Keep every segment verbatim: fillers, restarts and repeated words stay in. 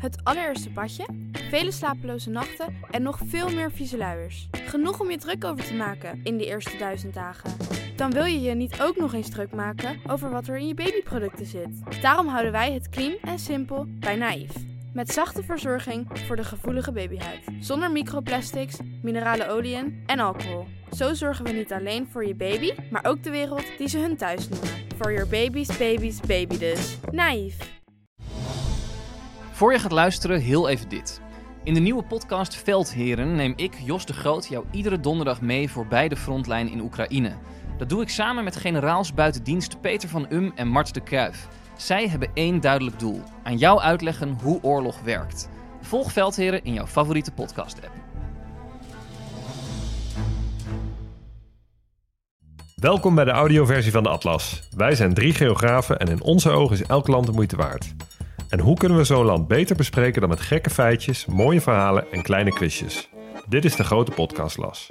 het allereerste badje, vele slapeloze nachten en nog veel meer vieze luiers. Genoeg om je druk over te maken in die eerste duizend dagen. Dan wil je je niet ook nog eens druk maken over wat er in je babyproducten zit. Daarom houden wij het clean en simpel bij Naïef. Met zachte verzorging voor de gevoelige babyhuid. Zonder microplastics, minerale oliën en alcohol. Zo zorgen we niet alleen voor je baby, maar ook de wereld die ze hun thuis noemen. For your baby's baby's baby dus. Naïef. Voor je gaat luisteren, heel even dit. In de nieuwe podcast Veldheren neem ik, Jos de Groot, jou iedere donderdag mee voorbij de frontlijn in Oekraïne. Dat doe ik samen met generaals buiten dienst Peter van Um en Mart de Kruijf. Zij hebben één duidelijk doel: aan jou uitleggen hoe oorlog werkt. Volg Veldheren in jouw favoriete podcast-app. Welkom bij de audioversie van de Atlas. Wij zijn drie geografen en in onze ogen is elk land de moeite waard. En hoe kunnen we zo'n land beter bespreken dan met gekke feitjes, mooie verhalen en kleine quizjes? Dit is de grote podcastlas.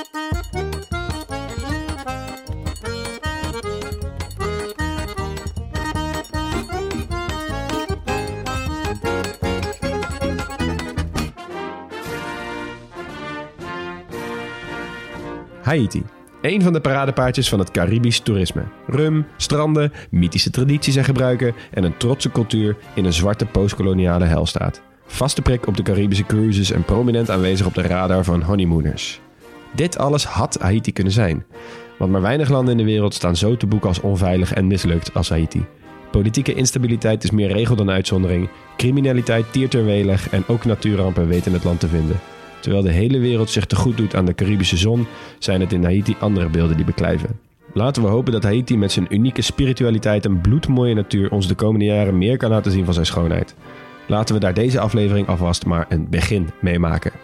Haiti. Een van de paradepaardjes van het Caribisch toerisme. Rum, stranden, mythische tradities en gebruiken en een trotse cultuur in een zwarte postkoloniale helstaat. Vaste prik op de Caribische cruises en prominent aanwezig op de radar van honeymooners. Dit alles had Haiti kunnen zijn. Want maar weinig landen in de wereld staan zo te boek als onveilig en mislukt als Haiti. Politieke instabiliteit is meer regel dan uitzondering. Criminaliteit tiert er welig en ook natuurrampen weten het land te vinden. Terwijl de hele wereld zich te goed doet aan de Caribische zon, zijn het in Haiti andere beelden die beklijven. Laten we hopen dat Haiti met zijn unieke spiritualiteit en bloedmooie natuur ons de komende jaren meer kan laten zien van zijn schoonheid. Laten we daar deze aflevering alvast maar een begin mee maken.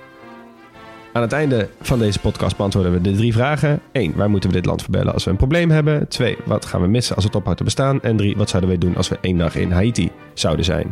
Aan het einde van deze podcast beantwoorden we de drie vragen. één. Waar moeten we dit land verbellen als we een probleem hebben? twee. Wat gaan we missen als het ophoudt te bestaan? En drie. Wat zouden wij doen als we één dag in Haiti zouden zijn?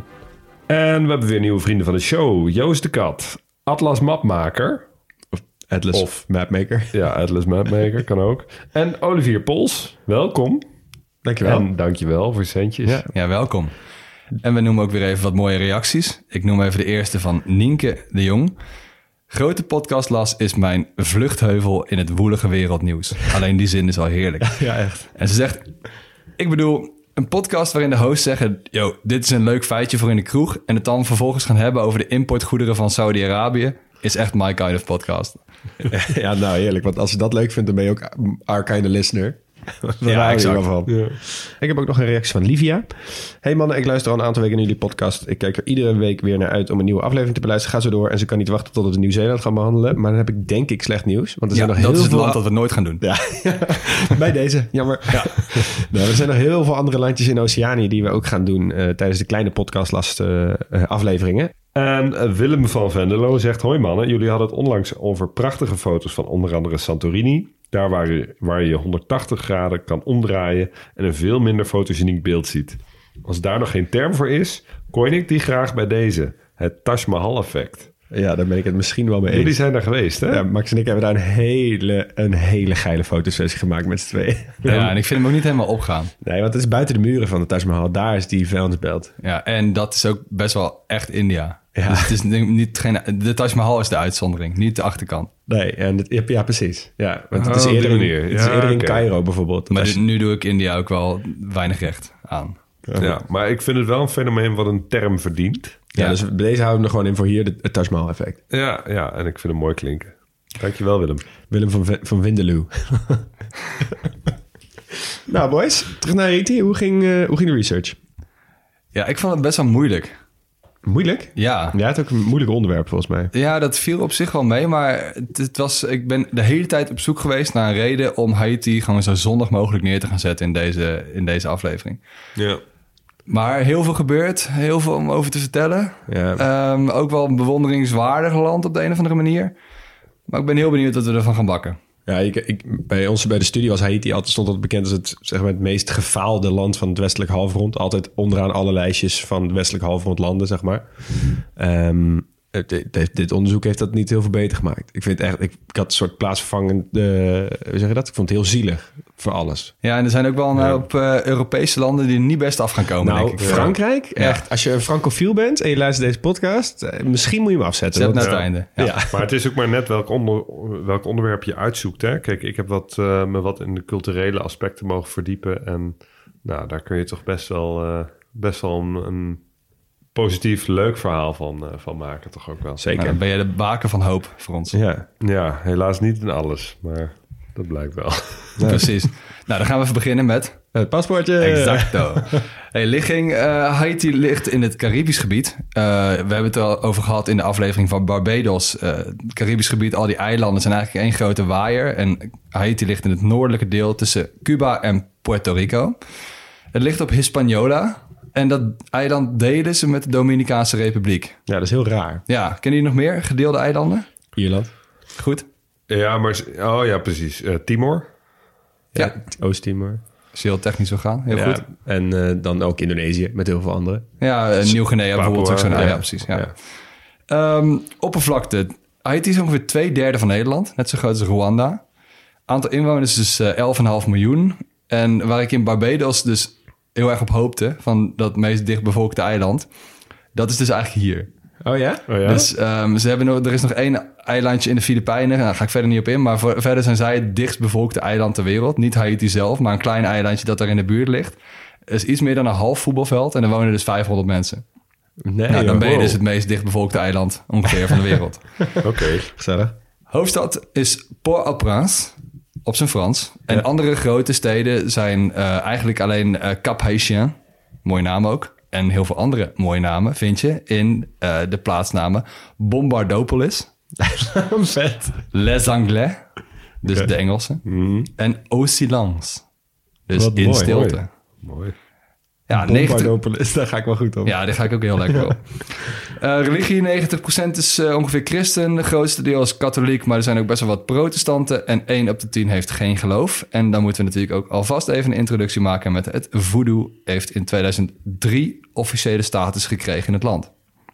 En we hebben weer nieuwe vrienden van de show. Joost de Kat, Atlas Mapmaker. Of Atlas of, Mapmaker. Ja, Atlas Mapmaker kan ook. En Olivier Pols, welkom. Dankjewel. En dankjewel voor centjes. Ja, ja, welkom. En we noemen ook weer even wat mooie reacties. Ik noem even de eerste van Nienke de Jong. Grote podcastlas is mijn vluchtheuvel in het woelige wereldnieuws. Alleen die zin is al heerlijk. Ja, echt. En ze zegt, ik bedoel, een podcast waarin de hosts zeggen, yo, dit is een leuk feitje voor in de kroeg, en het dan vervolgens gaan hebben over de importgoederen van Saudi-Arabië, is echt my kind of podcast. Ja, nou heerlijk. Want als je dat leuk vindt, dan ben je ook our kind of listener. Ja, exact. Van. Ja. Ik heb ook nog een reactie van Livia. Hey mannen, ik luister al een aantal weken naar jullie podcast. Ik kijk er iedere week weer naar uit om een nieuwe aflevering te beluisteren. Ga zo door en ze kan niet wachten tot we Nieuw-Zeeland gaan behandelen. Maar dan heb ik denk ik slecht nieuws. Want er Ja, zijn nog dat heel is het veel land dat we nooit gaan doen. Ja, bij deze. Jammer. Ja. Nou, er zijn nog heel veel andere landjes in Oceanië die we ook gaan doen uh, tijdens de kleine podcastlast uh, uh, afleveringen. En uh, Willem van Vendeloo zegt, hoi mannen, jullie hadden het onlangs over prachtige foto's van onder andere Santorini. Daar waar je, waar je honderdtachtig graden kan omdraaien en een veel minder fotogeniek beeld ziet. Als daar nog geen term voor is, coin ik die graag bij deze. Het Taj Mahal effect. Ja, daar ben ik het misschien wel mee eens. Jullie zijn daar geweest, hè? Ja, Max en ik hebben daar een hele, een hele geile fotosessie gemaakt met z'n tweeën. Ja, en ik vind hem ook niet helemaal opgaan. Nee, want het is buiten de muren van de Taj Mahal. Daar is die vuilnisbelt. Ja, en dat is ook best wel echt India. Ja. Dus het is niet geen, de Taj Mahal is de uitzondering, niet de achterkant. Nee, en het, ja, ja, precies. Ja, want het Oh, is op die eerder in, manier. het is Ja, eerder in oké. Cairo bijvoorbeeld. Maar Als dit- je- nu doe ik India ook wel weinig recht aan. Ja, maar ik vind het wel een fenomeen wat een term verdient. ja, ja. dus bij deze houden we er gewoon in voor hier de, het Taj Mahal effect. Ja, ja, en ik vind hem mooi klinken. Dankjewel, Willem. Willem van, V- van Windeloe. Nou boys, terug naar Haiti. Hoe ging, uh, hoe ging de research? Ja, ik vond het best wel moeilijk. Moeilijk? Ja. Ja, het is ook een moeilijk onderwerp volgens mij. Ja, dat viel op zich wel mee, maar het, het was, ik ben de hele tijd op zoek geweest naar een reden om Haiti gewoon zo zondig mogelijk neer te gaan zetten in deze, in deze aflevering. Ja. Maar heel veel gebeurt, heel veel om over te vertellen. Ja. Um, ook wel een bewonderingswaardig land op de een of andere manier. Maar ik ben heel benieuwd wat we ervan gaan bakken. Ja, ik, ik, bij ons bij de studie was Haiti altijd, stond altijd bekend als het, zeg maar, het meest gefaalde land van het westelijk halfrond. Altijd onderaan alle lijstjes van het westelijk halfrond landen, zeg maar. Um, dit, dit, dit onderzoek heeft dat niet heel veel beter gemaakt. Ik vind echt, ik, ik had een soort plaatsvervangend, uh, hoe zeg je dat? Ik vond het heel zielig voor alles. Ja, en er zijn ook wel een hoop uh, Europese landen die er niet best af gaan komen, Nou, denk ik. Frankrijk, Ja. echt. Als je een francofiel bent en je luistert deze podcast, uh, misschien moet je hem afzetten. Zet want- naar het ja. einde. Ja. Ja. Maar het is ook maar net welk, onder, welk onderwerp je uitzoekt. Hè? Kijk, ik heb wat, uh, me wat in de culturele aspecten mogen verdiepen. En nou, daar kun je toch best wel, uh, best wel een, een positief, leuk verhaal van, uh, van maken. Toch ook wel. Zeker. Nou, dan ben je de baken van hoop voor ons. Ja. Ja, helaas niet in alles. Maar dat blijkt wel. Ja. Precies. Nou, dan gaan we even beginnen met... Het paspoortje. Exacto. Hey, ligging, uh, Haiti ligt in het Caribisch gebied. Uh, we hebben het er al over gehad in de aflevering van Barbados. Uh, het Caribisch gebied, al die eilanden zijn eigenlijk één grote waaier. En Haiti ligt in het noordelijke deel tussen Cuba en Puerto Rico. Het ligt op Hispaniola. En dat eiland delen ze met de Dominicaanse Republiek. Ja, dat is heel raar. Ja, kennen jullie nog meer gedeelde eilanden? Ierland. Goed. Ja, maar... Oh ja, precies. Uh, Timor? Ja, Oost-Timor. als je heel technisch wil gaan. Heel Ja, goed. En uh, dan ook Indonesië met heel veel andere. Ja, uh, Nieuw-Guinea bijvoorbeeld. Ook zo'n, ja. ja, ja, precies. Ja. Ja. Um, oppervlakte. Haiti is ongeveer twee derde van Nederland. Net zo groot als Rwanda. Aantal inwoners is dus uh, elf komma vijf miljoen. En waar ik in Barbados dus heel erg op hoopte... van dat meest dichtbevolkte eiland... dat is dus eigenlijk hier. Oh ja? Oh ja? Dus um, ze hebben nog, er is nog één eilandje in de Filipijnen. Daar ga ik verder niet op in. Maar voor, verder zijn zij het dichtstbevolkte eiland ter wereld. Niet Haiti zelf, maar een klein eilandje dat daar in de buurt ligt. Er is iets meer dan een half voetbalveld. En er wonen dus vijfhonderd mensen. Nee, Nou, dan ben je wow. dus het meest dichtbevolkte eiland ongeveer van de wereld. Oké. Gezellig. Hoofdstad is Port-au-Prince, op zijn Frans. En Ja. andere grote steden zijn uh, eigenlijk alleen uh, Cap-Haïtien. Mooie naam ook. En heel veel andere mooie namen vind je in uh, de plaatsnamen Bombardopolis, Vet. Les Anglais, dus Oké. de Engelsen, Mm, en Au Silence, dus Wat in mooi, stilte. mooi. Ja, negentig, Bombardopolis, daar ga ik wel goed op. ja, daar ga ik ook heel lekker op. Uh, religie, negentig procent is uh, ongeveer christen. De grootste deel is katholiek, maar er zijn ook best wel wat protestanten. En één op de tien heeft geen geloof. En dan moeten we natuurlijk ook alvast even een introductie maken met het voodoo. Heeft in tweeduizend drie officiële status gekregen in het land.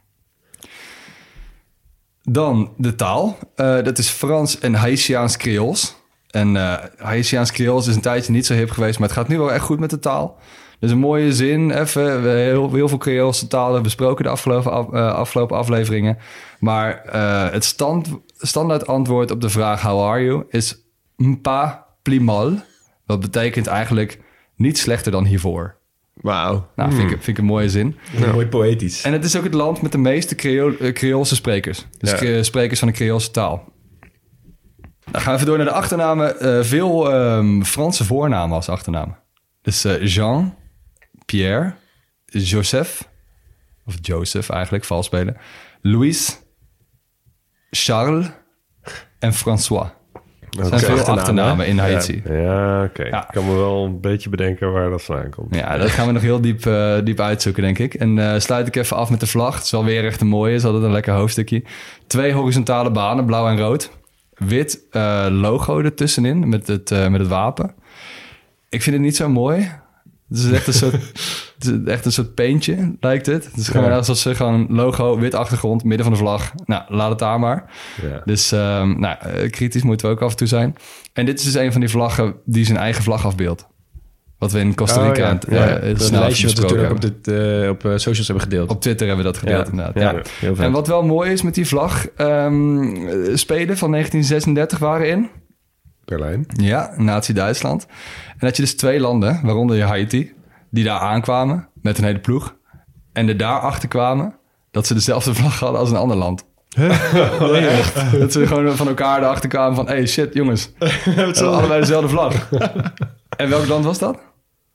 Dan de taal. Uh, dat is Frans en Haitiaans Creools. En uh, Haitiaans Creools is een tijdje niet zo hip geweest, maar het gaat nu wel echt goed met de taal. Dus een mooie zin, even. We hebben heel, heel veel Creoolse talen besproken de afgelopen, af, uh, afgelopen afleveringen. Maar uh, het stand, standaard antwoord op de vraag how are you is m'pa pli mal. Dat betekent eigenlijk niet slechter dan hiervoor. Wauw. Nou, vind, ik, vind ik een mooie zin. Mooi poëtisch. En het is ook het land met de meeste Creool, uh, Creoolse sprekers. Dus Ja. cre- sprekers van de Creoolse taal. Dan gaan we even door naar de achternamen. Uh, veel um, Franse voornamen als achternamen. Dus uh, Jean, Pierre, Joseph, of Joseph eigenlijk, vals spelen. Louis, Charles en François. Er zijn Oké. veel Achternamen, achternamen in Ja, Haiti. ja oké. Ja. Ik kan me wel een beetje bedenken waar dat vandaan komt. Ja, dat gaan we nog heel diep, uh, diep uitzoeken, denk ik. En uh, sluit ik even af met de vlag. Het is wel weer echt een mooie. Het is altijd een lekker hoofdstukje. Twee horizontale banen, blauw en rood. Wit uh, logo ertussenin met het, uh, met het wapen. Ik vind het niet zo mooi. Het is echt een soort, het is echt een soort paintje, lijkt het. Het is gewoon Ja. alsof ze gewoon een logo, wit achtergrond, midden van de vlag. Nou, laat het daar maar. Ja. Dus um, nou, uh, kritisch moeten we ook af en toe zijn. En dit is dus een van die vlaggen die zijn eigen vlag afbeeldt. Wat we in Costa Rica Oh, ja. aan het, uh, Ja, het dat is een snel lijstje wat we besproken natuurlijk op, hebben. dit, uh, op uh, socials hebben gedeeld. Op Twitter hebben we dat gedeeld, Ja. inderdaad. Ja, Ja. heel vet. En wat wel mooi is met die vlag... Um, Spelen van negentien zesendertig waren in... Berlijn. Ja, Nazi-Duitsland. En dat je dus twee landen, waaronder Haiti... die daar aankwamen met een hele ploeg... en er daarachter kwamen... dat ze dezelfde vlag hadden als een ander land. Nee, echt. Dat ze gewoon van elkaar erachter kwamen van... hey, shit, jongens. We hebben allebei dezelfde vlag. En welk land was dat?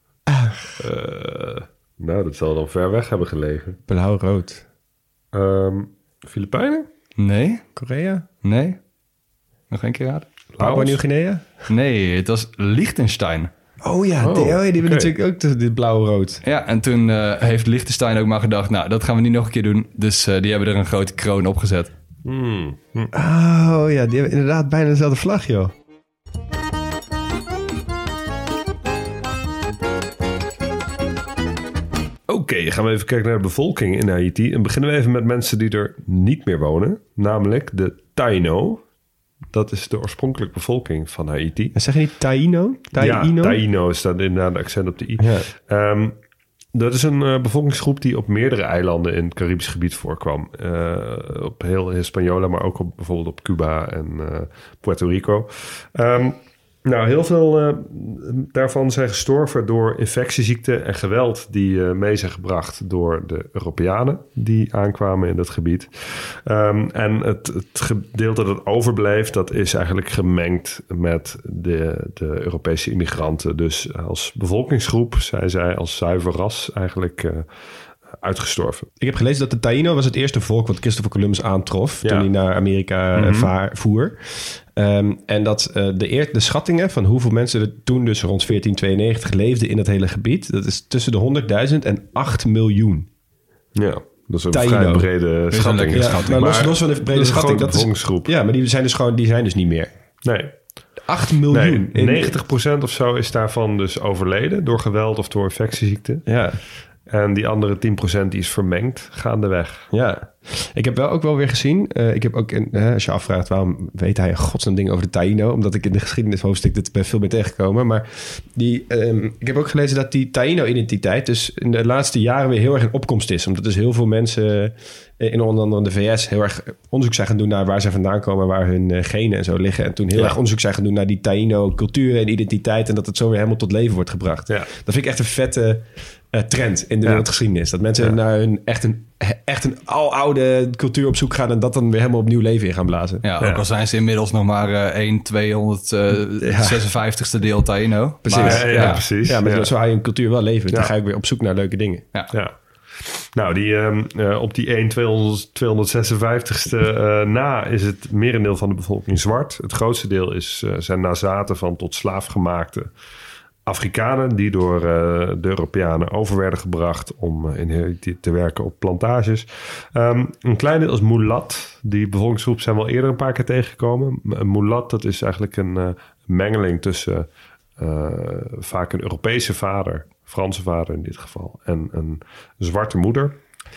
Uh, nou, dat zal dan ver weg hebben gelegen. Blauw-rood. Um, Filipijnen? Nee, Korea? nee. Nog één keer raden. Papua Laos? Nieuw-Guinea? Nee, het was Liechtenstein. Oh ja, Oh, die, oh, ja, die hebben oké. natuurlijk ook de- dit blauw-rood. Ja, en toen uh, heeft Liechtenstein ook maar gedacht... nou, dat gaan we niet nog een keer doen. Dus uh, die hebben er een grote kroon op gezet. Hmm. Hm. Oh ja, die hebben inderdaad bijna dezelfde vlag, joh. Oké, okay, gaan we even kijken naar de bevolking in Haiti. En beginnen we even met mensen die er niet meer wonen. Namelijk de Taino. Dat is de oorspronkelijke bevolking van Haiti. En zeg je niet Taino? Taino? Ja, Taino staat inderdaad de accent op de i. Ja. Um, dat is een uh, bevolkingsgroep die op meerdere eilanden in het Caribisch gebied voorkwam. Uh, op heel Hispaniola, maar ook op, bijvoorbeeld op Cuba en uh, Puerto Rico. Um, Nou, heel veel uh, daarvan zijn gestorven door infectieziekten en geweld die uh, mee zijn gebracht door de Europeanen die aankwamen in dat gebied. Um, en het, het gedeelte dat overbleef, dat is eigenlijk gemengd met de, de Europese immigranten. Dus als bevolkingsgroep zijn zij als zuiver ras eigenlijk uh, uitgestorven. Ik heb gelezen dat de Taino was het eerste volk wat Christopher Columbus aantrof ja. toen hij naar Amerika mm-hmm. vaar, voer. Um, en dat uh, de, eer, de schattingen van hoeveel mensen er toen dus rond veertien tweeënnegentig leefden in het hele gebied, dat is tussen de honderdduizend en acht miljoen. Ja, dat is een Taino. vrij brede schatting. Ja, schatting. Maar, maar los, los van de brede dat schatting, dat is ja, maar die zijn dus gewoon, die zijn dus niet meer. Nee. acht miljoen. Nee, negentig procent of zo is daarvan dus overleden door geweld of door infectieziekte. Ja. En die andere tien procent die is vermengd gaandeweg. Ja, ik heb wel ook wel weer gezien. Uh, ik heb ook, in, uh, als je afvraagt waarom weet hij godsnaam dingen over de Taino, omdat ik in de geschiedenishoofdstuk dit bij veel meer tegengekomen. Maar die, um, ik heb ook gelezen dat die Taino-identiteit dus in de laatste jaren weer heel erg in opkomst is. Omdat dus heel veel mensen in onder andere de V S heel erg onderzoek zijn gaan doen naar waar zij vandaan komen, waar hun uh, genen en zo liggen. En toen heel ja. erg onderzoek zijn gaan doen naar die Taino-cultuur en identiteit en dat het zo weer helemaal tot leven wordt gebracht. Ja. Dat vind ik echt een vette uh, trend in de ja. wereldgeschiedenis. Dat mensen ja. naar hun echt een, echt een aloude cultuur op zoek gaan en dat dan weer helemaal opnieuw leven in gaan blazen. Ja, ja. ook al zijn ze inmiddels nog maar uh, één tweehonderdzesenvijftigste deel Taino. Precies. Maar, ja, ja, ja, precies. Ja, maar ja. zo hou je een cultuur wel leven. Ja. Dan ga ik weer op zoek naar leuke dingen. Ja. ja. Nou, die, uh, uh, op die één tweehonderdzesenvijftigste uh, na is het merendeel van de bevolking zwart. Het grootste deel is, uh, zijn nazaten van tot slaafgemaakte Afrikanen die door uh, de Europeanen over werden gebracht om uh, in Haiti te werken op plantages. Um, een klein deel is mulat. Die bevolkingsgroep zijn we al eerder een paar keer tegengekomen. Een mulat, dat is eigenlijk een uh, mengeling tussen uh, vaak een Europese vader, Franse vader in dit geval, en een zwarte moeder.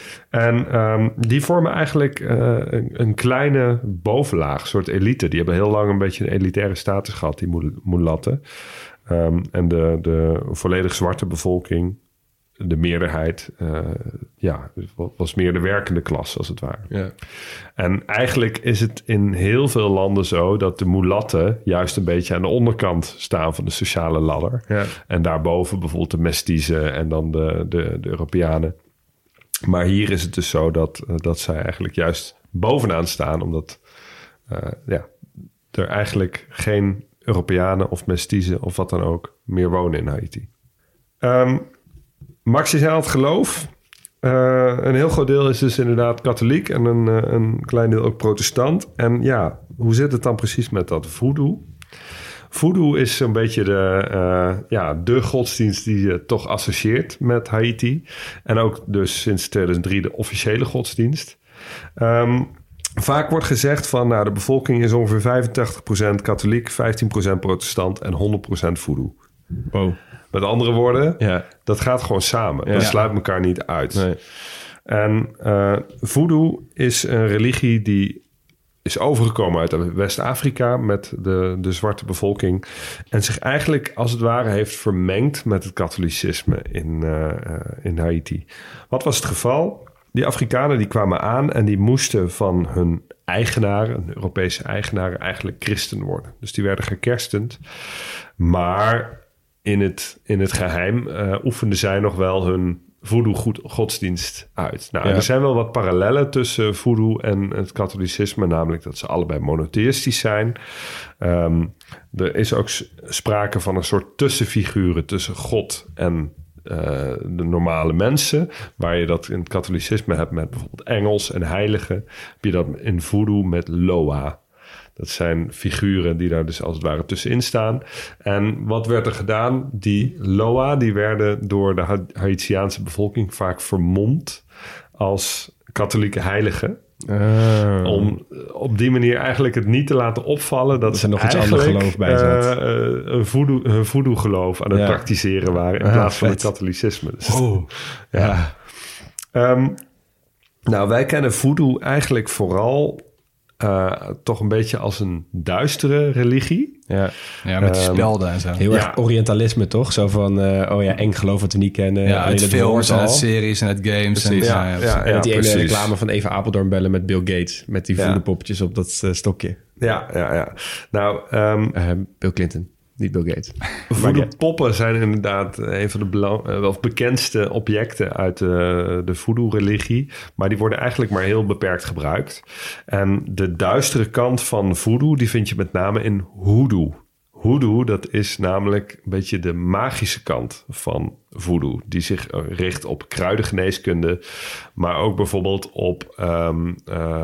En um, die vormen eigenlijk uh, een, een kleine bovenlaag, een soort elite. Die hebben heel lang een beetje een elitaire status gehad, die mulatten. Um, en de, de volledig zwarte bevolking, de meerderheid, uh, ja, was meer de werkende klasse als het ware. Ja. En eigenlijk is het in heel veel landen zo dat de mulatten juist een beetje aan de onderkant staan van de sociale ladder. Ja. En daarboven bijvoorbeeld de mestiezen en dan de, de, de Europeanen. Maar hier is het dus zo dat, dat zij eigenlijk juist bovenaan staan, omdat uh, ja, er eigenlijk geen Europeanen of mestiezen of wat dan ook meer wonen in Haiti. Um, Max, je zei al het geloof. Uh, een heel groot deel is dus inderdaad katholiek en een, uh, een klein deel ook protestant. En ja, hoe zit het dan precies met dat voodoo? Voodoo is een beetje de, uh, ja, de godsdienst die je toch associeert met Haiti. En ook dus sinds tweeduizend drie de officiële godsdienst. Um, Vaak wordt gezegd van nou, de bevolking is ongeveer vijfentachtig procent katholiek, vijftien procent protestant en honderd procent voodoo. Wow. Met andere woorden, ja. dat gaat gewoon samen. Ja. Dat sluit elkaar niet uit. Nee. En uh, voodoo is een religie die is overgekomen uit West-Afrika met de, de zwarte bevolking. En zich eigenlijk als het ware heeft vermengd met het katholicisme in, uh, in Haiti. Wat was het geval? Die Afrikanen die kwamen aan en die moesten van hun eigenaren, de Europese eigenaren, eigenlijk christen worden. Dus die werden gekerstend. Maar in het, in het geheim uh, oefenden zij nog wel hun voodoo-godsdienst uit. Nou, ja. Er zijn wel wat parallellen tussen voodoo en het katholicisme, namelijk dat ze allebei monotheïstisch zijn. Um, er is ook sprake van een soort tussenfiguren tussen God en Uh, de normale mensen, waar je dat in het katholicisme hebt met bijvoorbeeld engels en heiligen, heb je dat in voodoo met Loa. Dat zijn figuren die daar dus als het ware tussenin staan. En wat werd er gedaan? Die Loa, die werden door de Haitiaanse bevolking vaak vermomd als katholieke heiligen. Uh. Om op die manier eigenlijk het niet te laten opvallen dat, dat ze nog iets anders geloof bij zat. Uh, uh, een voodoo, een voodoo geloof aan het ja. praktiseren waren in uh, plaats van vet. Het katholicisme. Dus oh. ja. Um, nou, wij kennen voodoo eigenlijk vooral uh, toch een beetje als een duistere religie. Ja, ja met die Um, spelden en zo. heel Ja. erg Orientalisme, toch? Zo van, uh, oh ja, eng geloof wat we niet kennen. Ja, Alleen uit het films woord en uit al. series en uit games. En, Precies. ja, Ja, ja, ja. En met die ene precies. reclame van Eva Apeldoorn bellen met Bill Gates. Met die Ja. voederpoppetjes op dat uh, stokje. Ja, ja, ja. Nou, um, Uh, Bill Clinton, niet Bill Gates. voodoo-poppen zijn inderdaad een van de belang, uh, of bekendste objecten uit de, de voodoo-religie. Maar die worden eigenlijk maar heel beperkt gebruikt. En de duistere kant van voodoo, die vind je met name in hoodoo. Hoodoo, dat is namelijk een beetje de magische kant van voodoo. Die zich richt op kruidengeneeskunde, maar ook bijvoorbeeld op um, uh,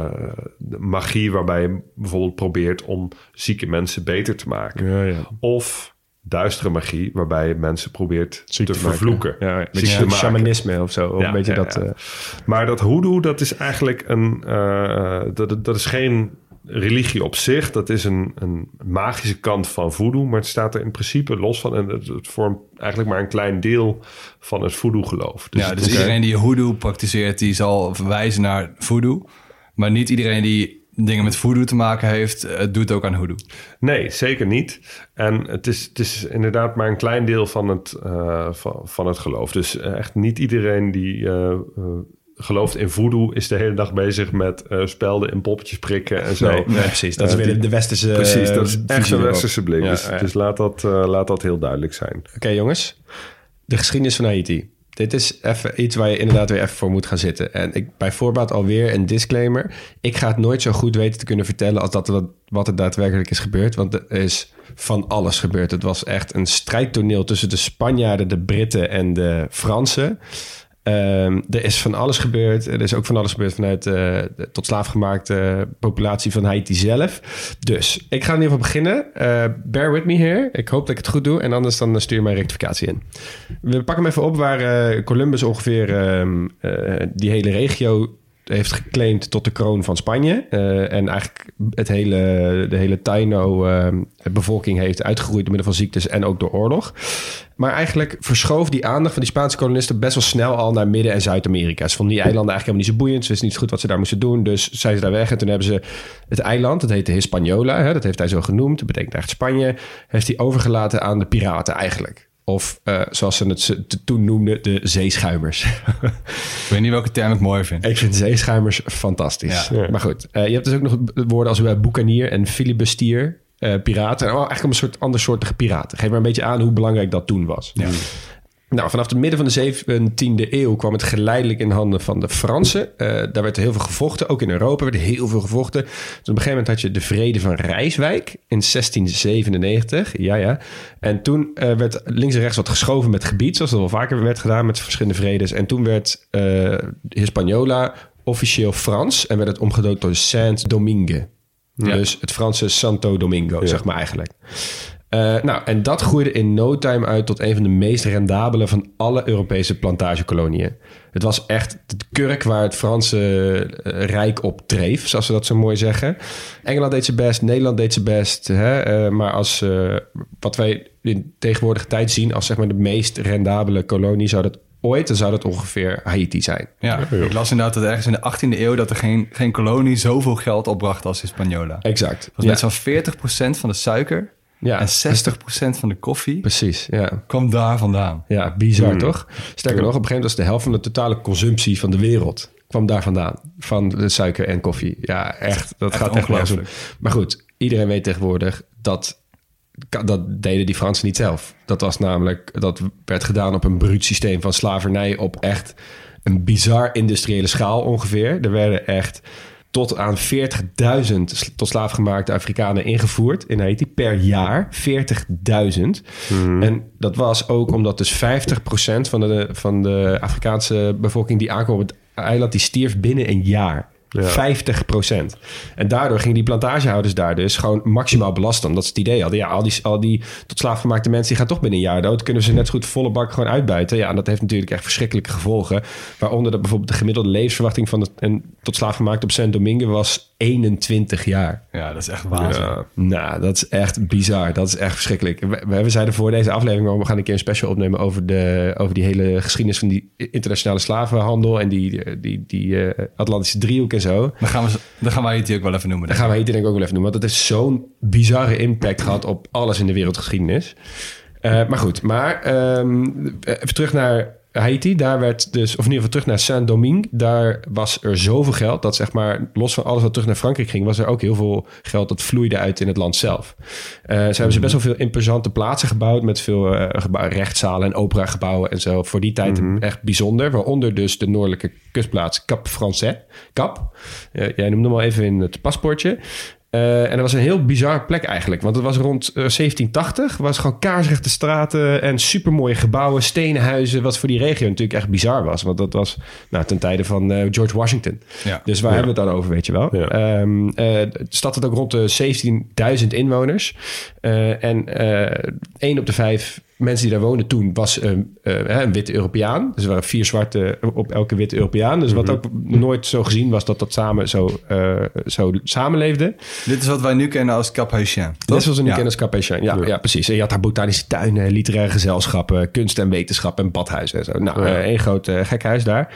magie, waarbij je bijvoorbeeld probeert om zieke mensen beter te maken. Ja, ja. Of duistere magie, waarbij je mensen probeert Ziek te, te maken. vervloeken. Ja, een Ziek beetje te maken. shamanisme of zo. Of Ja, een beetje ja, dat... ja. Uh, Maar dat hoodoo, dat is eigenlijk een... Uh, dat, dat is geen religie op zich. Dat is een, een magische kant van voodoo. Maar het staat er in principe los van. En het, het vormt eigenlijk maar een klein deel van het voodoo-geloof. Dus, ja, het dus is- iedereen die hoodoo praktiseert, die zal verwijzen naar voodoo. Maar niet iedereen die dingen met voodoo te maken heeft, uh, doet ook aan hoodoo. Nee, zeker niet. En het is, het is inderdaad maar een klein deel van het, uh, van, van het geloof. Dus uh, echt niet iedereen die uh, uh, gelooft in voodoo is de hele dag bezig met uh, spelden en poppetjes prikken en zo. nee, nee, precies. Dat Uh, is weer die- de, de westerse... Precies, dat is uh, echt visie een erop. westerse blik. Ja, dus ja. dus laat, dat, uh, laat dat heel duidelijk zijn. Oké, jongens. De geschiedenis van Haiti. Dit is even iets waar je inderdaad weer even voor moet gaan zitten. En ik bij voorbaat alweer een disclaimer. Ik ga het nooit zo goed weten te kunnen vertellen als dat wat, wat er daadwerkelijk is gebeurd. Want er is van alles gebeurd. Het was echt een strijdtoneel tussen de Spanjaarden, de Britten en de Fransen. Um, er is van alles gebeurd. Er is ook van alles gebeurd vanuit uh, de tot slaafgemaakte populatie van Haiti zelf. Dus ik ga in ieder geval beginnen. Uh, bear with me here. Ik hoop dat ik het goed doe. En anders dan stuur je mijn rectificatie in. We pakken hem even op waar uh, Columbus ongeveer um, uh, die hele regio heeft geclaimd tot de kroon van Spanje. Uh, en eigenlijk het hele, de hele Taino-bevolking uh, heeft uitgeroeid door middel van ziektes en ook door oorlog. Maar eigenlijk verschoof die aandacht van die Spaanse kolonisten best wel snel al naar Midden- en Zuid-Amerika. Ze vonden die eilanden eigenlijk helemaal niet zo boeiend. Ze wisten niet zo goed wat ze daar moesten doen. Dus zijn ze daar weg. En toen hebben ze het eiland, dat heette Hispaniola. Hè, dat heeft hij zo genoemd. Dat betekent echt Spanje. Heeft hij overgelaten aan de piraten eigenlijk. Of uh, zoals ze het toen noemden, de zeeschuimers. Ik weet niet welke term ik mooi vind. Ik vind zeeschuimers fantastisch. Ja. Maar goed, uh, je hebt dus ook nog woorden als uh, boekanier en filibustier. Uh, piraten. Oh, eigenlijk een soort andersoortige piraten. Geef maar een beetje aan hoe belangrijk dat toen was. Ja. Nou, vanaf het midden van de zeventiende eeuw kwam het geleidelijk in handen van de Fransen. Uh, daar werd heel veel gevochten. Ook in Europa werd heel veel gevochten. Dus op een gegeven moment had je de Vrede van Rijswijk in zestien zevenennegentig. Ja, ja. En toen uh, werd links en rechts wat geschoven met gebied, zoals dat wel vaker werd gedaan met verschillende vredes. En toen werd uh, Hispaniola officieel Frans en werd het omgedoopt door Saint-Domingue. Ja. Dus het Franse Santo Domingo, ja. zeg maar eigenlijk. Uh, nou, en dat groeide in no time uit tot een van de meest rendabele van alle Europese plantagekoloniën. Het was echt de kurk waar het Franse uh, rijk op dreef, zoals ze dat zo mooi zeggen. Engeland deed zijn best, Nederland deed zijn best. Hè? Uh, maar als uh, wat wij in tegenwoordige tijd zien als zeg maar de meest rendabele kolonie, zou dat ooit, dan zou dat ongeveer Haiti zijn. Ja, ik las inderdaad dat ergens in de achttiende eeuw dat er geen, geen kolonie zoveel geld opbracht als Hispaniola. Exact. Dat was ja. net zo'n veertig procent van de suiker ja. en zestig procent van de koffie. Precies, ja. Kwam daar vandaan. Ja, bizar Hmm. toch? Sterker nog, op een gegeven moment was de helft van de totale consumptie van de wereld kwam daar vandaan. Van de suiker en koffie. Ja, echt. Dat Echt gaat echt nergens om. ongelooflijk. Maar goed, iedereen weet tegenwoordig dat dat deden die Fransen niet zelf. Dat was namelijk, dat werd gedaan op een bruut systeem van slavernij op echt een bizar industriële schaal ongeveer. Er werden echt tot aan veertigduizend tot slaafgemaakte Afrikanen ingevoerd in Haiti per jaar. veertigduizend. Mm. En dat was ook omdat dus vijftig procent van de, van de Afrikaanse bevolking die aankwam op het eiland, die stierf binnen een jaar. Ja. vijftig procent. En daardoor gingen die plantagehouders daar dus gewoon maximaal belasten. Omdat ze het idee hadden, ja, al die, al die tot slaaf gemaakte mensen die gaan toch binnen een jaar dood. Kunnen we ze net zo goed volle bak gewoon uitbuiten. Ja, en dat heeft natuurlijk echt verschrikkelijke gevolgen. Waaronder dat bijvoorbeeld de gemiddelde levensverwachting van de, een tot slaaf gemaakt op Saint-Domingue was eenentwintig jaar. Ja, dat is echt waanzin. Ja. Nou, dat is echt bizar. Dat is echt verschrikkelijk. We, we zeiden voor deze aflevering, we gaan een keer een special opnemen over, de, over die hele geschiedenis van die internationale slavenhandel en die, die, die uh, Atlantische driehoek en zo. Dan gaan we, dan gaan wij het hier ook wel even noemen. Dan gaan wij het denk ik ook wel even noemen, want dat heeft zo'n bizarre impact gehad op alles in de wereldgeschiedenis. Uh, maar goed, maar um, even terug naar Haiti, daar werd dus, of in ieder geval terug naar Saint-Domingue, daar was er zoveel geld dat zeg maar, los van alles wat terug naar Frankrijk ging, was er ook heel veel geld dat vloeide uit in het land zelf. Uh, ze hebben ze best wel veel imposante plaatsen gebouwd met veel uh, gebouw, rechtszalen en operagebouwen en zo. Voor die tijd mm-hmm. echt bijzonder, waaronder dus de noordelijke kustplaats Cap Français. Cap, uh, jij noemde hem al even in het paspoortje. Uh, en dat was een heel bizar plek eigenlijk. Want het was rond uh, zeventien tachtig. was gewoon kaarsrechte straten en supermooie gebouwen, stenen huizen. Wat voor die regio natuurlijk echt bizar was. Want dat was nou, ten tijde van uh, George Washington. Ja. Dus waar ja. hebben we het dan over, weet je wel? Ja. Um, uh, de stad had ook rond de zeventienduizend inwoners. Uh, en uh, één op de vijf mensen die daar woonden toen was um, uh, een witte Europeaan. Dus er waren vier zwarte op elke witte Europeaan. Dus wat ook nooit zo gezien was dat dat samen zo, uh, zo samenleefde. Dit is wat wij nu kennen als Cap Haïtien. Dit is wat we nu ja. kennen als Cap Haïtien. Ja, ja. ja, precies. En je had daar botanische tuinen, literaire gezelschappen, kunst en wetenschap en badhuizen en zo. Nou, ja. uh, één groot uh, gekhuis daar.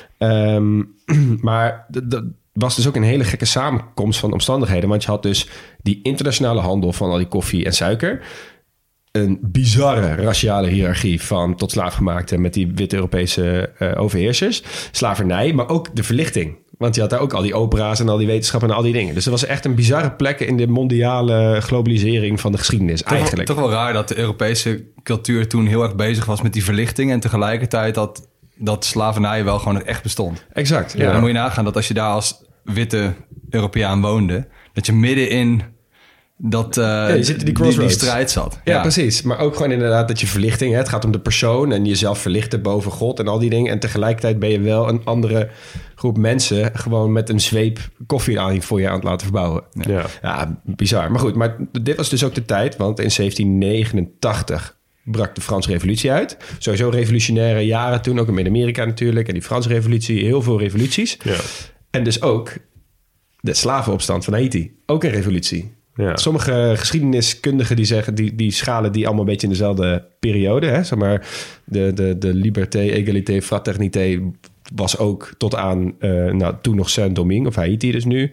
Um, maar dat was dus ook een hele gekke samenkomst van omstandigheden. Want je had dus die internationale handel van al die koffie en suiker. Een bizarre raciale hiërarchie van tot slaafgemaakte met die witte Europese uh, overheersers. Slavernij, maar ook de verlichting. Want je had daar ook al die opera's en al die wetenschap en al die dingen. Dus er was echt een bizarre plek in de mondiale globalisering van de geschiedenis toch, eigenlijk. Toch wel raar dat de Europese cultuur toen heel erg bezig was met die verlichting. En tegelijkertijd dat, dat slavernij wel gewoon echt bestond. Exact. Ja, ja. Dan moet je nagaan dat als je daar als witte Europeaan woonde, dat je midden in dat uh, ja, je zit in die, die, die strijd zat. Ja, ja, precies. Maar ook gewoon inderdaad dat je verlichting... Hè, het gaat om de persoon en jezelf verlichten boven God en al die dingen. En tegelijkertijd ben je wel een andere groep mensen gewoon met een zweep koffie aan voor je aan het laten verbouwen. Ja, ja. ja bizar. Maar goed, maar dit was dus ook de tijd, want in zeventien negenentachtig brak de Franse Revolutie uit. Sowieso revolutionaire jaren toen, ook in Midden-Amerika natuurlijk. En die Franse Revolutie, heel veel revoluties. Ja. En dus ook de slavenopstand van Haiti. Ook een revolutie. Ja. Sommige geschiedeniskundigen die zeggen, die, die schalen die allemaal een beetje in dezelfde periode. Hè? Zeg maar, de, de, de liberté, égalité, fraternité was ook tot aan uh, nou, toen nog Saint-Domingue of Haiti dus nu.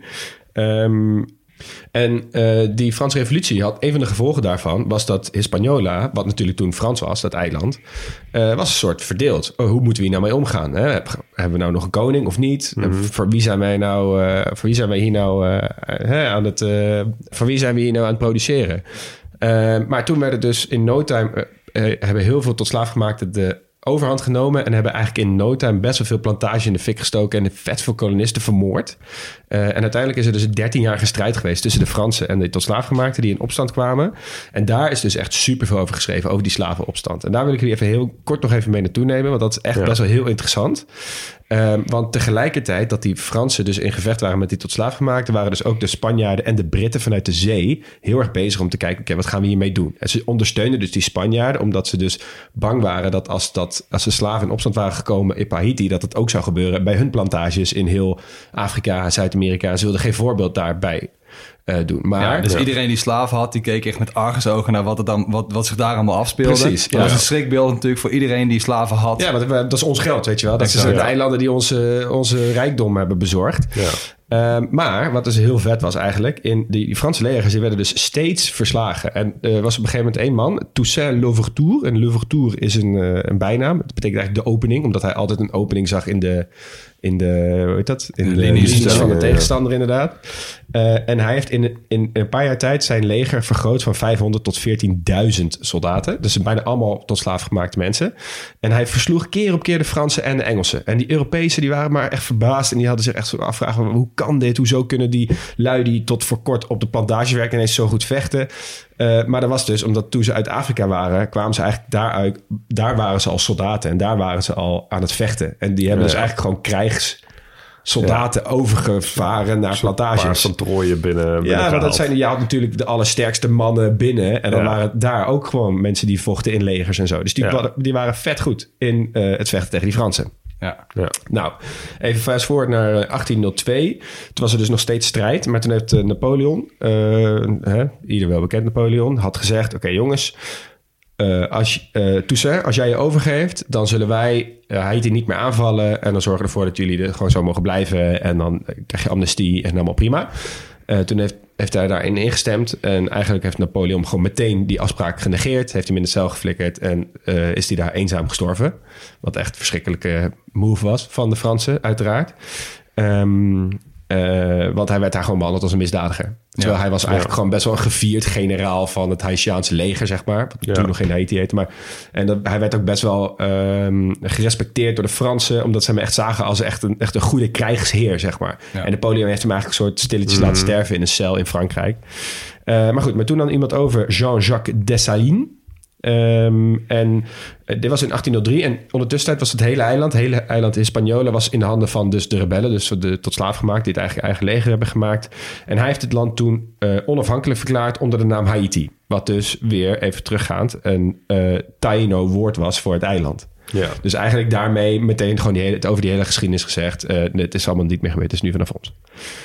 Um, en uh, die Franse Revolutie had, een van de gevolgen daarvan was dat Hispaniola, wat natuurlijk toen Frans was, dat eiland, uh, was een soort verdeeld. Oh, hoe moeten we hier nou mee omgaan? Hè? Hebben we nou nog een koning of niet? Mm-hmm. Voor wie zijn wij nou, uh, voor wie zijn wij hier nou uh, hè, aan het, uh, voor wie zijn we hier nou aan het produceren? Uh, maar toen werden dus in no time, uh, uh, hebben heel veel tot slaafgemaakte de overhand genomen en hebben eigenlijk in no time best wel veel plantage in de fik gestoken en vet veel kolonisten vermoord. Uh, en uiteindelijk is er dus een dertienjarige strijd geweest tussen de Fransen en de tot slaafgemaakten die in opstand kwamen. En daar is dus echt super veel over geschreven, over die slavenopstand. En daar wil ik jullie even heel kort nog even mee naartoe nemen, want dat is echt ja. best wel heel interessant. Uh, want tegelijkertijd dat die Fransen dus in gevecht waren met die tot slaafgemaakten, waren dus ook de Spanjaarden en de Britten vanuit de zee heel erg bezig om te kijken, oké, okay, wat gaan we hiermee doen? En ze ondersteunden dus die Spanjaarden, omdat ze dus bang waren dat als, dat, als de slaven in opstand waren gekomen in Haiti, dat het ook zou gebeuren bij hun plantages in heel Afrika, Zuid-Amerika. Ze wilden geen voorbeeld daarbij Uh, doen. Maar, ja, dus ja. iedereen die slaven had, die keek echt met argusogen naar wat, het dan, wat, wat zich daar allemaal afspeelde. Precies. Dat ja. was een schrikbeeld natuurlijk voor iedereen die slaven had. Ja, want dat is ons geld, weet je wel. Dat zijn ja. de eilanden die onze, onze rijkdom hebben bezorgd. Ja. Uh, maar wat dus heel vet was eigenlijk, in die, die Franse legers die werden dus steeds verslagen. En er uh, was op een gegeven moment één man, Toussaint Louverture. En Louverture is een, uh, een bijnaam. Dat betekent eigenlijk de opening, omdat hij altijd een opening zag in de, in de hoe heet dat? In de, de linies van de tegenstander inderdaad. Uh, en hij heeft in, in een paar jaar tijd zijn leger vergroot van vijfhonderd tot veertienduizend soldaten. Dus bijna allemaal tot slaafgemaakte mensen. En hij versloeg keer op keer de Fransen en de Engelsen. En die Europese die waren maar echt verbaasd. En die hadden zich echt zo afvragen, hoe kan dit? Hoezo kunnen die lui die tot voor kort op de plantage werken ineens zo goed vechten? Uh, maar dat was dus omdat toen ze uit Afrika waren, kwamen ze eigenlijk daaruit. Daar waren ze al soldaten en daar waren ze al aan het vechten. En die hebben ja. dus eigenlijk gewoon krijgs... soldaten ja. overgevaren naar plantages. Paars van Troje binnen, binnen Ja, maar dat zijn, je had natuurlijk de allersterkste mannen binnen. En dan ja. waren daar ook gewoon mensen die vochten in legers en zo. Dus die, ja. die waren vet goed in uh, het vechten tegen die Fransen. Ja. Ja. Nou, even fast forward naar achttienhonderdtwee. Toen was er dus nog steeds strijd. Maar toen heeft uh, Napoleon, uh, hè, ieder wel bekend Napoleon, had gezegd... Oké okay, jongens, uh, als, uh, Toussaint, als jij je overgeeft... dan zullen wij uh, Haiti niet meer aanvallen... en dan zorgen we ervoor dat jullie er gewoon zo mogen blijven... en dan krijg je amnestie en allemaal prima. Uh, toen heeft, heeft hij daarin ingestemd... en eigenlijk heeft Napoleon gewoon meteen die afspraak genegeerd... heeft hem in de cel geflikkerd... en uh, is hij daar eenzaam gestorven. Wat echt een verschrikkelijke move was van de Fransen, uiteraard. Um, uh, want hij werd daar gewoon behandeld als een misdadiger. Terwijl ja, hij was eigenlijk ja. gewoon best wel een gevierd generaal... van het Haitiaanse leger, zeg maar. Wat ja. toen nog geen Haiti heette. Maar, en dat, hij werd ook best wel um, gerespecteerd door de Fransen... omdat ze hem echt zagen als echt een, echt een goede krijgsheer, zeg maar. Ja. En Napoleon heeft hem eigenlijk een soort stilletjes mm. laten sterven... in een cel in Frankrijk. Uh, maar goed, maar toen dan iemand over Jean-Jacques Dessalines... Um, en uh, dit was in achttienhonderddrie en ondertussen was het hele eiland, het hele eiland Hispaniola was in de handen van dus de rebellen, dus de tot slaaf gemaakt, die het eigen, eigen leger hebben gemaakt. En hij heeft het land toen uh, onafhankelijk verklaard onder de naam Haiti. Wat dus weer, even teruggaand, een uh, Taino woord was voor het eiland. Ja. Dus eigenlijk daarmee meteen gewoon die hele, het over die hele geschiedenis gezegd, uh, het is allemaal niet meer gebeurd, het is nu vanaf ons.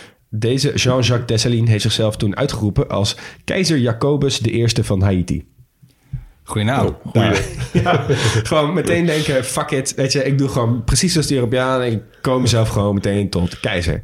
Deze Jean-Jacques Dessalines heeft zichzelf toen uitgeroepen als keizer Jacobus de Eerste van Haiti. Goeie naam. Oh, goeie. Ja, gewoon meteen denken, fuck it. Weet je, ik doe gewoon precies als de Europeanen. Ik kom mezelf gewoon meteen tot keizer.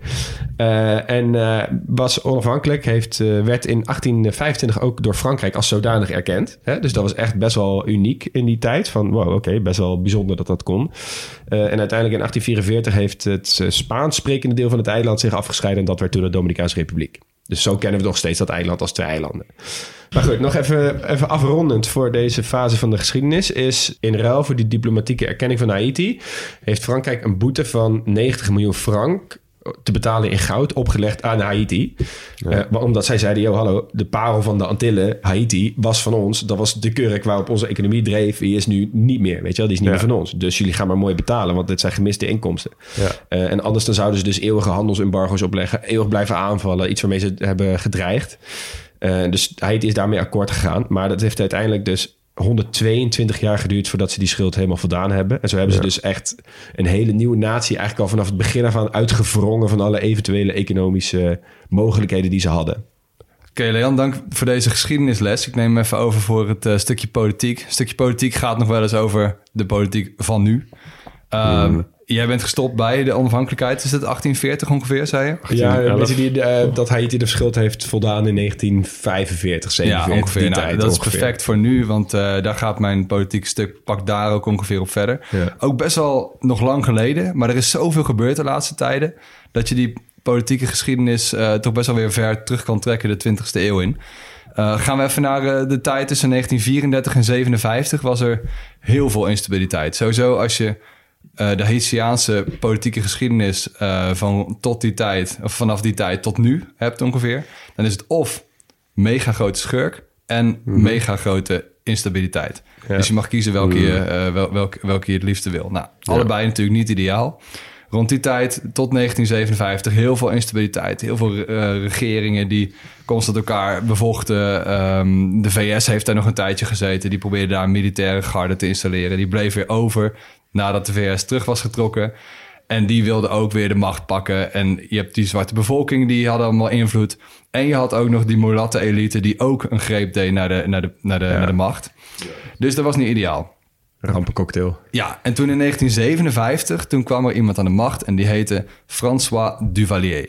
Uh, en uh, was onafhankelijk. Heeft, uh, werd in achttien vijfentwintig ook door Frankrijk als zodanig erkend. Hè? Dus dat was echt best wel uniek in die tijd. Van wow, oké, okay, best wel bijzonder dat dat kon. Uh, en uiteindelijk in achttien vierenveertig heeft het uh, Spaans sprekende deel van het eiland zich afgescheiden. En dat werd toen de Dominicaanse Republiek. Dus zo kennen we nog steeds dat eiland als twee eilanden. Maar goed, nog even, even afrondend voor deze fase van de geschiedenis... is in ruil voor die diplomatieke erkenning van Haiti... heeft Frankrijk een boete van negentig miljoen frank te betalen in goud opgelegd aan Haiti. Ja. Uh, omdat zij zeiden, yo, hallo, de parel van de Antillen, Haiti, was van ons. Dat was de kurk waarop onze economie dreef. Die is nu niet meer, weet je wel, die is niet ja. meer van ons. Dus jullie gaan maar mooi betalen, want dit zijn gemiste inkomsten. Ja. Uh, en anders dan zouden ze dus eeuwige handelsembargo's opleggen, eeuwig blijven aanvallen, iets waarmee ze hebben gedreigd. Uh, dus Haiti is daarmee akkoord gegaan. Maar dat heeft uiteindelijk dus honderdtweeëntwintig jaar geduurd voordat ze die schuld helemaal voldaan hebben. En zo hebben ja. ze dus echt een hele nieuwe natie eigenlijk al vanaf het begin af aan uitgewrongen van alle eventuele economische mogelijkheden die ze hadden. Oké, okay, Leon, dank voor deze geschiedenisles. Ik neem hem even over voor het uh, stukje politiek. Een stukje politiek gaat nog wel eens over de politiek van nu. Um, mm. Jij bent gestopt bij de onafhankelijkheid. Is het achttien veertig ongeveer, zei je? achttien, ja, ja dat, die, uh, dat Haiti de schuld heeft voldaan in negentien vijfenveertig, zevenenveertig. Ja, ongeveer. Die nou, tijd, dat ongeveer. is perfect voor nu, want uh, daar gaat mijn politieke stuk pak daar ook ongeveer op verder. Ja. Ook best wel nog lang geleden, maar er is zoveel gebeurd de laatste tijden, dat je die politieke geschiedenis uh, toch best wel weer ver terug kan trekken de twintigste eeuw in. Uh, gaan we even naar uh, de tijd tussen negentien vierendertig en zevenenvijftig was er heel veel instabiliteit. Sowieso als je Uh, de Haitiaanse politieke geschiedenis uh, van tot die tijd, of vanaf die tijd tot nu hebt ongeveer, dan is het of mega grote schurk en mm-hmm. mega grote instabiliteit. Ja. Dus je mag kiezen welke, mm. je, uh, wel, welke, welke je het liefste wil. Nou, ja. allebei natuurlijk niet ideaal. Rond die tijd, tot negentien zevenenvijftig, heel veel instabiliteit. Heel veel uh, regeringen die constant elkaar bevochten. Um, de V S heeft daar nog een tijdje gezeten. Die probeerde daar een militaire garde te installeren. Die bleef weer over nadat de V S terug was getrokken. En die wilde ook weer de macht pakken. En je hebt die zwarte bevolking, die hadden allemaal invloed. En je had ook nog die mulatte elite die ook een greep deed naar de, naar de, naar de, ja. naar de macht. Ja. Dus dat was niet ideaal. Rampencocktail. Ja, en toen in negentien zevenenvijftig, toen kwam er iemand aan de macht en die heette François Duvalier.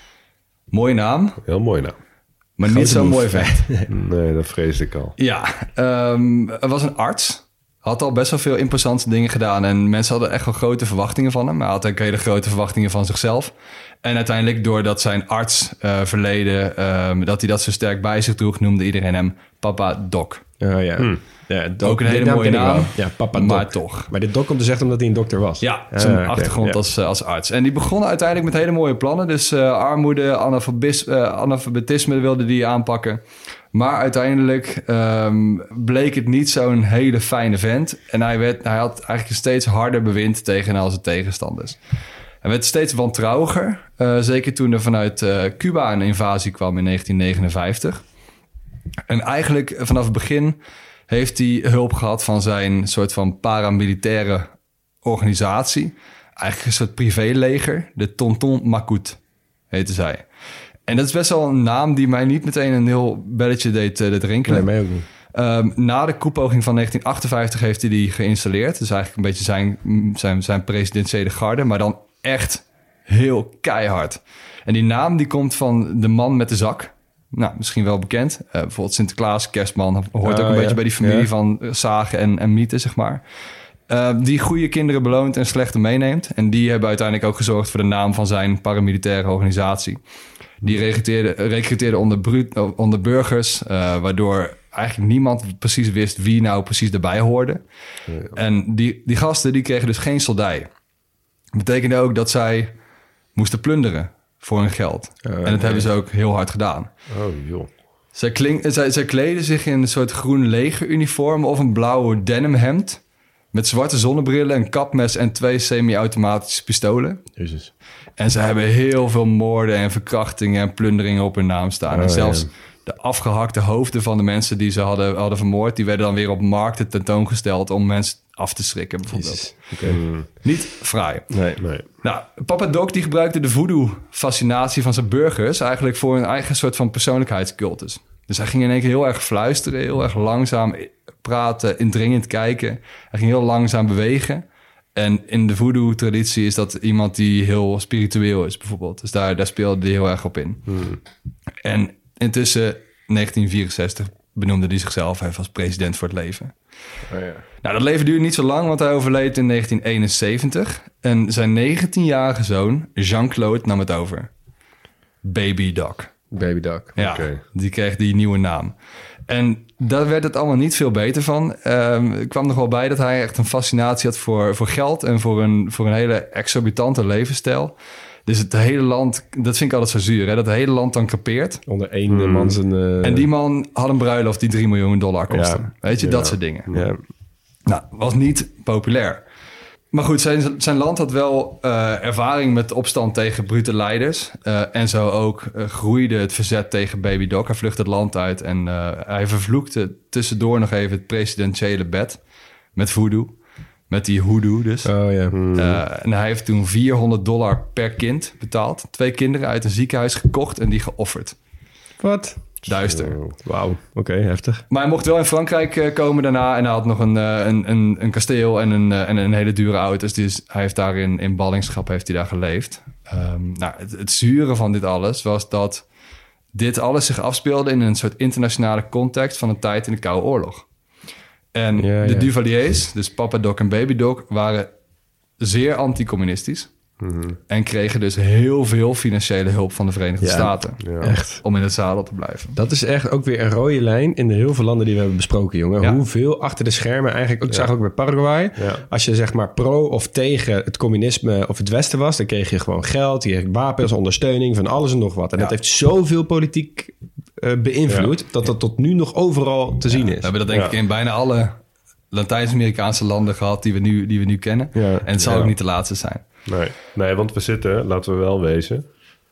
Mooie naam. Heel mooi naam. Maar Grote niet zo'n mooi vent. Nee, dat vreesde ik al. Ja, um, er was een arts. Had al best wel veel imposante dingen gedaan. En mensen hadden echt wel grote verwachtingen van hem. Hij had ook hele grote verwachtingen van zichzelf. En uiteindelijk, doordat zijn arts uh, verleden, um, dat hij dat zo sterk bij zich droeg, noemde iedereen hem Papa Doc. Uh, ja. Hmm. Ja, doc, ook een hele mooie naam, ja, Papa maar Doc. toch. Maar dit doc komt dus echt omdat hij een dokter was. Ja, zijn uh, achtergrond okay, als, ja. als arts. En die begonnen uiteindelijk met hele mooie plannen. Dus uh, armoede, analfabis, uh, analfabetisme wilde die aanpakken. Maar uiteindelijk um, bleek het niet zo'n hele fijne vent. En hij, werd, hij had eigenlijk een steeds harder bewind tegen al zijn tegenstanders. Hij werd steeds wantrouwiger. Uh, zeker toen er vanuit uh, Cuba een invasie kwam in negentien negenenvijftig. En eigenlijk vanaf het begin heeft hij hulp gehad van zijn soort van paramilitaire organisatie. Eigenlijk een soort privéleger. De Tonton Macoute heette zij. En dat is best wel een naam die mij niet meteen een heel belletje deed, uh, deed rinkelen. Nee, mij ook niet. Um, na de koepoging van negentien achtenvijftig heeft hij die geïnstalleerd. Dus eigenlijk een beetje zijn, zijn, zijn presidentiële garde. Maar dan echt heel keihard. En die naam die komt van de man met de zak. Nou, misschien wel bekend. Uh, bijvoorbeeld Sinterklaas, Kerstman. Hoort oh, ook een ja. beetje bij die familie ja. van zagen en, en mythen, zeg maar. Uh, die goede kinderen beloont en slechte meeneemt. En die hebben uiteindelijk ook gezorgd voor de naam van zijn paramilitaire organisatie. Die recruteerde, recruteerde onder, bru- onder burgers, uh, waardoor eigenlijk niemand precies wist wie nou precies erbij hoorde. Ja. En die, die gasten die kregen dus geen soldij. Dat betekende ook dat zij moesten plunderen voor hun geld. Uh, en dat nee. hebben ze ook heel hard gedaan. Oh joh. Zij, klink, zij, zij kleden zich in een soort groen legeruniform of een blauwe denimhemd. Met zwarte zonnebrillen, een kapmes en twee semi-automatische pistolen. Jezus. En ze hebben heel veel moorden en verkrachtingen en plunderingen op hun naam staan. Oh, en zelfs ja. de afgehakte hoofden van de mensen die ze hadden, hadden vermoord... die werden dan weer op markten tentoongesteld om mensen af te schrikken, bijvoorbeeld. Okay. Mm. Niet fraai. Nee, nee. Nou, Papa Doc die gebruikte de voodoo-fascinatie van zijn burgers... eigenlijk voor een eigen soort van persoonlijkheidscultus. Dus hij ging in één keer heel erg fluisteren, heel erg langzaam praten, indringend kijken. Hij ging heel langzaam bewegen. En in de voodoo-traditie is dat iemand die heel spiritueel is, bijvoorbeeld. Dus daar, daar speelde hij heel erg op in. Hmm. En intussen, negentien vierenzestig, benoemde hij zichzelf even als president voor het leven. Oh ja. Nou, dat leven duurde niet zo lang, want hij overleed in negentien eenenzeventig. En zijn negentienjarige zoon, Jean-Claude, nam het over. Baby Doc. Baby Doc. Ja, okay. Die kreeg die nieuwe naam. En daar werd het allemaal niet veel beter van. Um, er kwam nog wel bij dat hij echt een fascinatie had voor, voor geld... en voor een, voor een hele exorbitante levensstijl. Dus het hele land, dat vind ik altijd zo zuur, hè? Dat het hele land dan kapeert. Onder één hmm. man zijn... Uh... En die man had een bruiloft die drie miljoen dollar kostte. Ja. Weet je, ja. dat soort dingen. Ja. Nou, was niet populair. Maar goed, zijn, zijn land had wel uh, ervaring met opstand tegen brute leiders. Uh, en zo ook uh, groeide het verzet tegen Baby Doc. Hij vluchtte het land uit en uh, hij vervloekte tussendoor nog even het presidentiële bed. Met voodoo. Met die hoodoo dus. Oh ja. Hmm. Uh, en hij heeft toen vierhonderd dollar per kind betaald. Twee kinderen uit een ziekenhuis gekocht en die geofferd. Wat? Duister. Oh, wauw, oké, okay, heftig. Maar hij mocht wel in Frankrijk uh, komen daarna. En hij had nog een, uh, een, een, een kasteel en een, uh, en een hele dure auto. Dus hij heeft daar in, in ballingschap heeft hij daar geleefd. Um, nou, het, het zure van dit alles was dat dit alles zich afspeelde... in een soort internationale context van een tijd in de Koude Oorlog. En ja, de ja. Duvaliers, dus Papa Doc en Baby Doc... waren zeer anticommunistisch. Mm-hmm. En kregen dus heel veel financiële hulp van de Verenigde ja, Staten. Ja. Echt. Om in het zadel te blijven. Dat is echt ook weer een rode lijn in de heel veel landen die we hebben besproken, jongen. Ja. Hoeveel achter de schermen eigenlijk... Ik ja. zag ook bij Paraguay. Ja. Als je zeg maar pro of tegen het communisme of het Westen was... dan kreeg je gewoon geld, je kreeg wapens, ondersteuning van alles en nog wat. En ja. dat heeft zoveel politiek uh, beïnvloed... Ja. dat dat tot nu nog overal te ja. zien is. We hebben dat denk ja. ik in bijna alle Latijns-Amerikaanse landen gehad... die we nu, die we nu kennen. Ja. En het zal ja. ook niet de laatste zijn. Nee. nee, want we zitten, laten we wel wezen...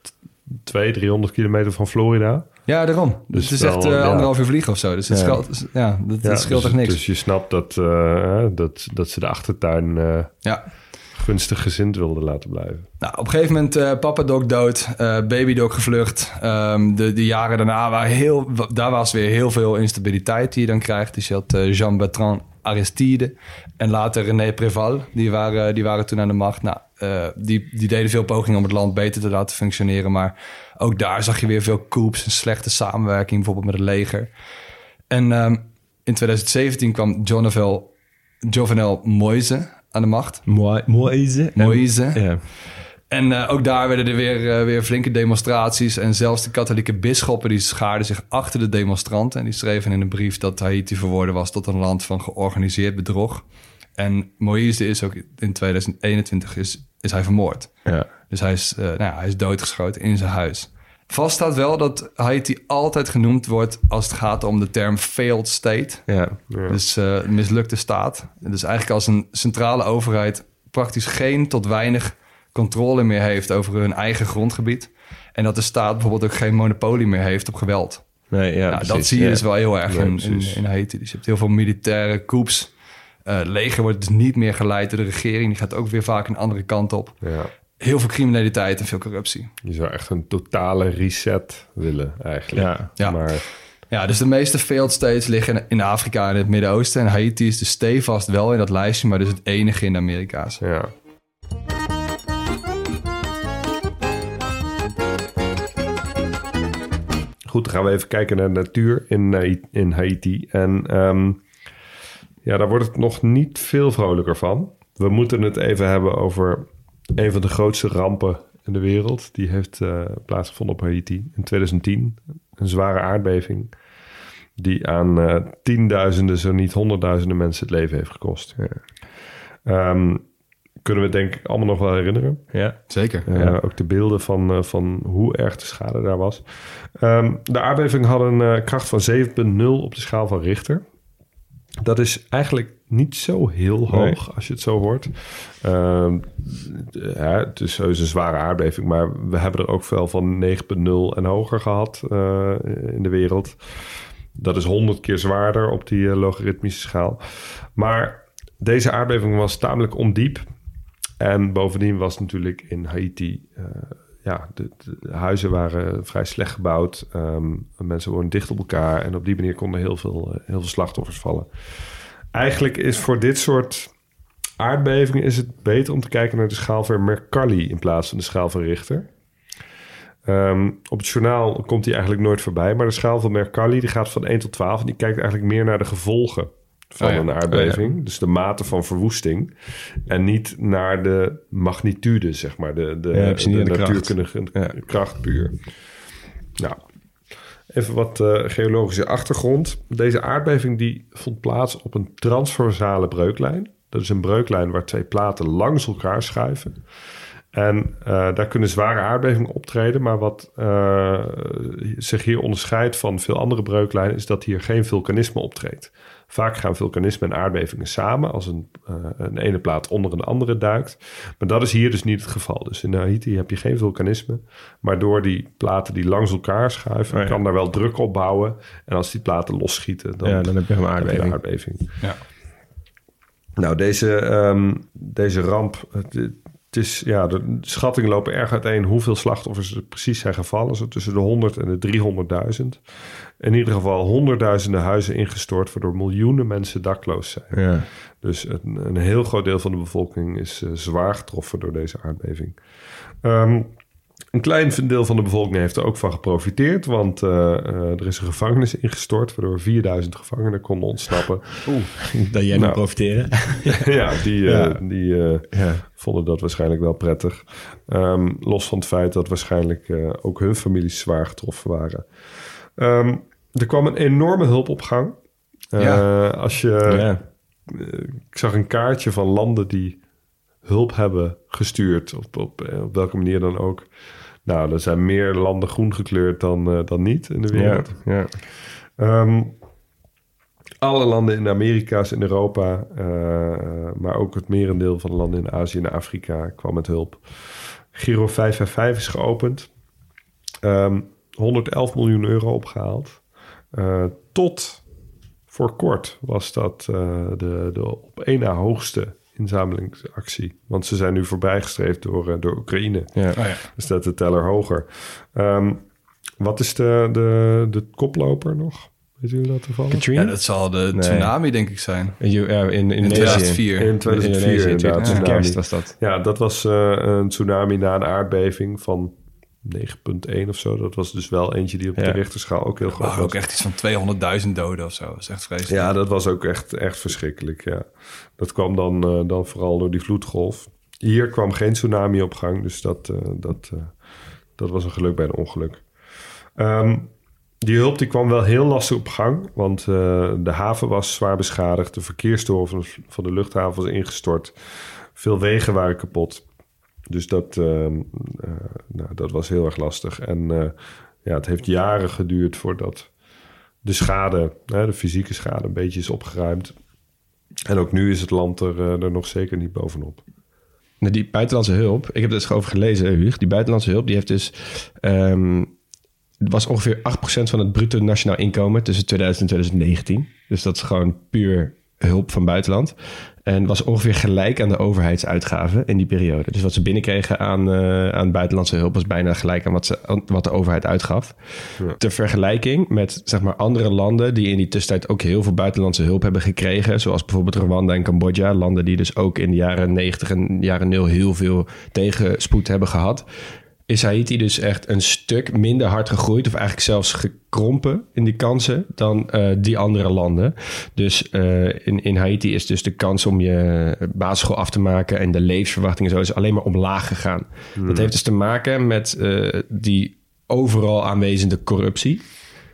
twee, driehonderd kilometer van Florida. Ja, daarom. Dus het is echt uh, anderhalf ja. uur vliegen of zo. Dus het ja. scheelt, ja, dat, ja, dat scheelt dus, echt niks. Dus je snapt dat, uh, dat, dat ze de achtertuin uh, ja. gunstig gezind wilden laten blijven. Nou, op een gegeven moment uh, Papa Doc dood, uh, Baby Doc gevlucht. Um, de, de jaren daarna waren heel... Daar was weer heel veel instabiliteit die je dan krijgt. Dus je had uh, Jean-Bertrand Aristide en later René Préval. Die waren, die waren toen aan de macht. Nou, uh, die, die deden veel pogingen om het land beter te laten functioneren. Maar ook daar zag je weer veel coups en slechte samenwerking. Bijvoorbeeld met het leger. En um, in twintig zeventien kwam Jovenel, Jovenel Moïse aan de macht. Moïse. Moïse. Ja. En uh, ook daar werden er weer, uh, weer flinke demonstraties. En zelfs de katholieke bisschoppen die schaarden zich achter de demonstranten. En die schreven in een brief dat Haiti verworden was tot een land van georganiseerd bedrog. En Moïse is ook in twintig eenentwintig is, is hij vermoord. Ja. Dus hij is, uh, nou ja, hij is doodgeschoten in zijn huis. Vast staat wel dat Haiti altijd genoemd wordt als het gaat om de term failed state. Ja. Ja. Dus uh, mislukte staat. Dus eigenlijk als een centrale overheid praktisch geen tot weinig controle meer heeft over hun eigen grondgebied. En dat de staat bijvoorbeeld ook geen monopolie meer heeft op geweld. Nee, ja, nou, precies, dat zie je ja. dus wel heel erg Ja, in, in, precies. in Haiti. Dus je hebt heel veel militaire coups. Uh, het leger wordt dus niet meer geleid door de regering. Die gaat ook weer vaak een andere kant op. Ja. Heel veel criminaliteit en veel corruptie. Je zou echt een totale reset willen eigenlijk. Ja. Ja. Maar Ja, dus de meeste failed states liggen in- in Afrika en het Midden-Oosten. En Haiti is dus stevast wel in dat lijstje, maar dus het enige in de Amerika's. ja. Goed, dan gaan we even kijken naar de natuur in, Hai- in Haiti. En um, ja, daar wordt het nog niet veel vrolijker van. We moeten het even hebben over een van de grootste rampen in de wereld. Die heeft uh, plaatsgevonden op Haiti in twintig tien. Een zware aardbeving die aan uh, tienduizenden, zo niet honderdduizenden mensen het leven heeft gekost. Ja. Um, kunnen we denk ik allemaal nog wel herinneren. Ja. Zeker. Uh, Ja. Ook de beelden van, uh, van hoe erg de schade daar was. Um, de aardbeving had een uh, kracht van zeven punt nul op de schaal van Richter. Dat is eigenlijk niet zo heel hoog Nee. als je het zo hoort. Um, ja, het is sowieso een zware aardbeving, maar we hebben er ook veel van negen punt nul en hoger gehad uh, in de wereld. Dat is honderd keer zwaarder op die uh, logaritmische schaal. Maar deze aardbeving was tamelijk ondiep. En bovendien was natuurlijk in Haiti... Uh, ja, de, de huizen waren vrij slecht gebouwd. Um, mensen woonden dicht op elkaar. En op die manier konden heel veel, uh, heel veel slachtoffers vallen. Eigenlijk is voor dit soort aardbevingen... is het beter om te kijken naar de schaal van Mercalli... in plaats van de schaal van Richter. Um, op het journaal komt die eigenlijk nooit voorbij. Maar de schaal van Mercalli die gaat van één tot twaalf... en die kijkt eigenlijk meer naar de gevolgen van Oh ja. een aardbeving. Oh ja. Dus de mate van verwoesting. En niet naar de magnitude, zeg maar. De, de, Ja, precies, niet de aan de kracht. natuurkundige Ja. kracht puur. Nou, even wat uh, geologische achtergrond. Deze aardbeving die vond plaats op een transversale breuklijn. Dat is een breuklijn waar twee platen langs elkaar schuiven. En uh, daar kunnen zware aardbevingen optreden. Maar wat uh, zich hier onderscheidt van veel andere breuklijnen... is dat hier geen vulkanisme optreedt. Vaak gaan vulkanisme en aardbevingen samen... als een, uh, een ene plaat onder een andere duikt. Maar dat is hier dus niet het geval. Dus in Haiti heb je geen vulkanisme. Maar door die platen die langs elkaar schuiven... Oh ja. kan daar wel druk op bouwen. En als die platen losschieten... dan, Ja, dan heb je een heb je aardbeving. een aardbeving. Ja. Nou, deze, um, deze ramp... Het, het is, ja, de schattingen lopen erg uiteen hoeveel slachtoffers er precies zijn gevallen. Zo tussen de honderd en de driehonderdduizend. In ieder geval honderdduizenden huizen ingestort... waardoor miljoenen mensen dakloos zijn. Ja. Dus een, een heel groot deel van de bevolking is uh, zwaar getroffen door deze aardbeving. Um, een klein deel van de bevolking heeft er ook van geprofiteerd... want uh, uh, er is een gevangenis ingestort... waardoor vierduizend gevangenen konden ontsnappen. Oeh, dat jij Nou. moet profiteren. ja, die, uh, Ja. die uh, Ja. vonden dat waarschijnlijk wel prettig. Um, los van het feit dat waarschijnlijk uh, ook hun families zwaar getroffen waren. Um, er kwam een enorme hulp op gang. Uh, Ja. Als je... Ja. Uh, ik zag een kaartje van landen die hulp hebben gestuurd. Op, op, op welke manier dan ook. Nou, er zijn meer landen groen gekleurd dan, uh, dan niet in de wereld. Ja. Um, alle landen in de Amerika's, in Europa, uh, maar ook het merendeel van de landen in Azië en Afrika kwam met hulp. Giro vijf vijf vijf is geopend. Um, honderdelf miljoen euro opgehaald. Uh, tot voor kort was dat uh, de, de op één na hoogste inzamelingsactie. Want ze zijn nu voorbijgestreefd door, uh, door Oekraïne. Ja. Oh ja. Dus dat de teller hoger. Um, wat is de, de, de koploper nog? Weet u dat toevallig? Katrina? Ja, dat zal de Nee. tsunami, denk ik, zijn. In, ja, in, in, In Indonesië. tweeduizend vier. In tweeduizend vier Indonesië, inderdaad. natuurlijk. tsunami. Kerst was dat. Ja, dat was uh, een tsunami na een aardbeving van negen punt één of zo. Dat was dus wel eentje die op Ja. de Richterschaal ook heel groot Oh, was. ook echt iets van tweehonderdduizend doden of zo. Dat is echt vreselijk. Ja, dat was ook echt, echt verschrikkelijk, ja. Dat kwam dan, uh, dan vooral door die vloedgolf. Hier kwam geen tsunami op gang, dus dat, uh, dat, uh, dat was een geluk bij een ongeluk. Um, die hulp die kwam wel heel lastig op gang, want uh, de haven was zwaar beschadigd. De verkeerstoren van de, van de luchthaven was ingestort. Veel wegen waren kapot. Dus dat, uh, uh, nou, dat was heel erg lastig. En uh, ja, het heeft jaren geduurd voordat de schade, hè, de fysieke schade, een beetje is opgeruimd. En ook nu is het land er, uh, er nog zeker niet bovenop. Nou, die buitenlandse hulp, ik heb er dus over gelezen, Huug. Die buitenlandse hulp, die heeft dus... Um, het was ongeveer acht procent van het bruto nationaal inkomen tussen tweeduizend en twintig negentien. Dus dat is gewoon puur hulp van buitenland. En was ongeveer gelijk aan de overheidsuitgaven in die periode. Dus wat ze binnenkregen aan, uh, aan buitenlandse hulp was bijna gelijk aan wat, ze, wat de overheid uitgaf. Ja. Ter vergelijking met zeg maar, andere landen die in die tussentijd ook heel veel buitenlandse hulp hebben gekregen. Zoals bijvoorbeeld Rwanda en Cambodja. Landen die dus ook in de jaren negentig en jaren nul heel veel tegenspoed hebben gehad. Is Haiti dus echt een stuk minder hard gegroeid... of eigenlijk zelfs gekrompen in die kansen dan uh, die andere landen. Dus uh, in, in Haiti is dus de kans om je basisschool af te maken... en de levensverwachting en zo is alleen maar omlaag gegaan. Hmm. Dat heeft dus te maken met uh, die overal aanwezende corruptie...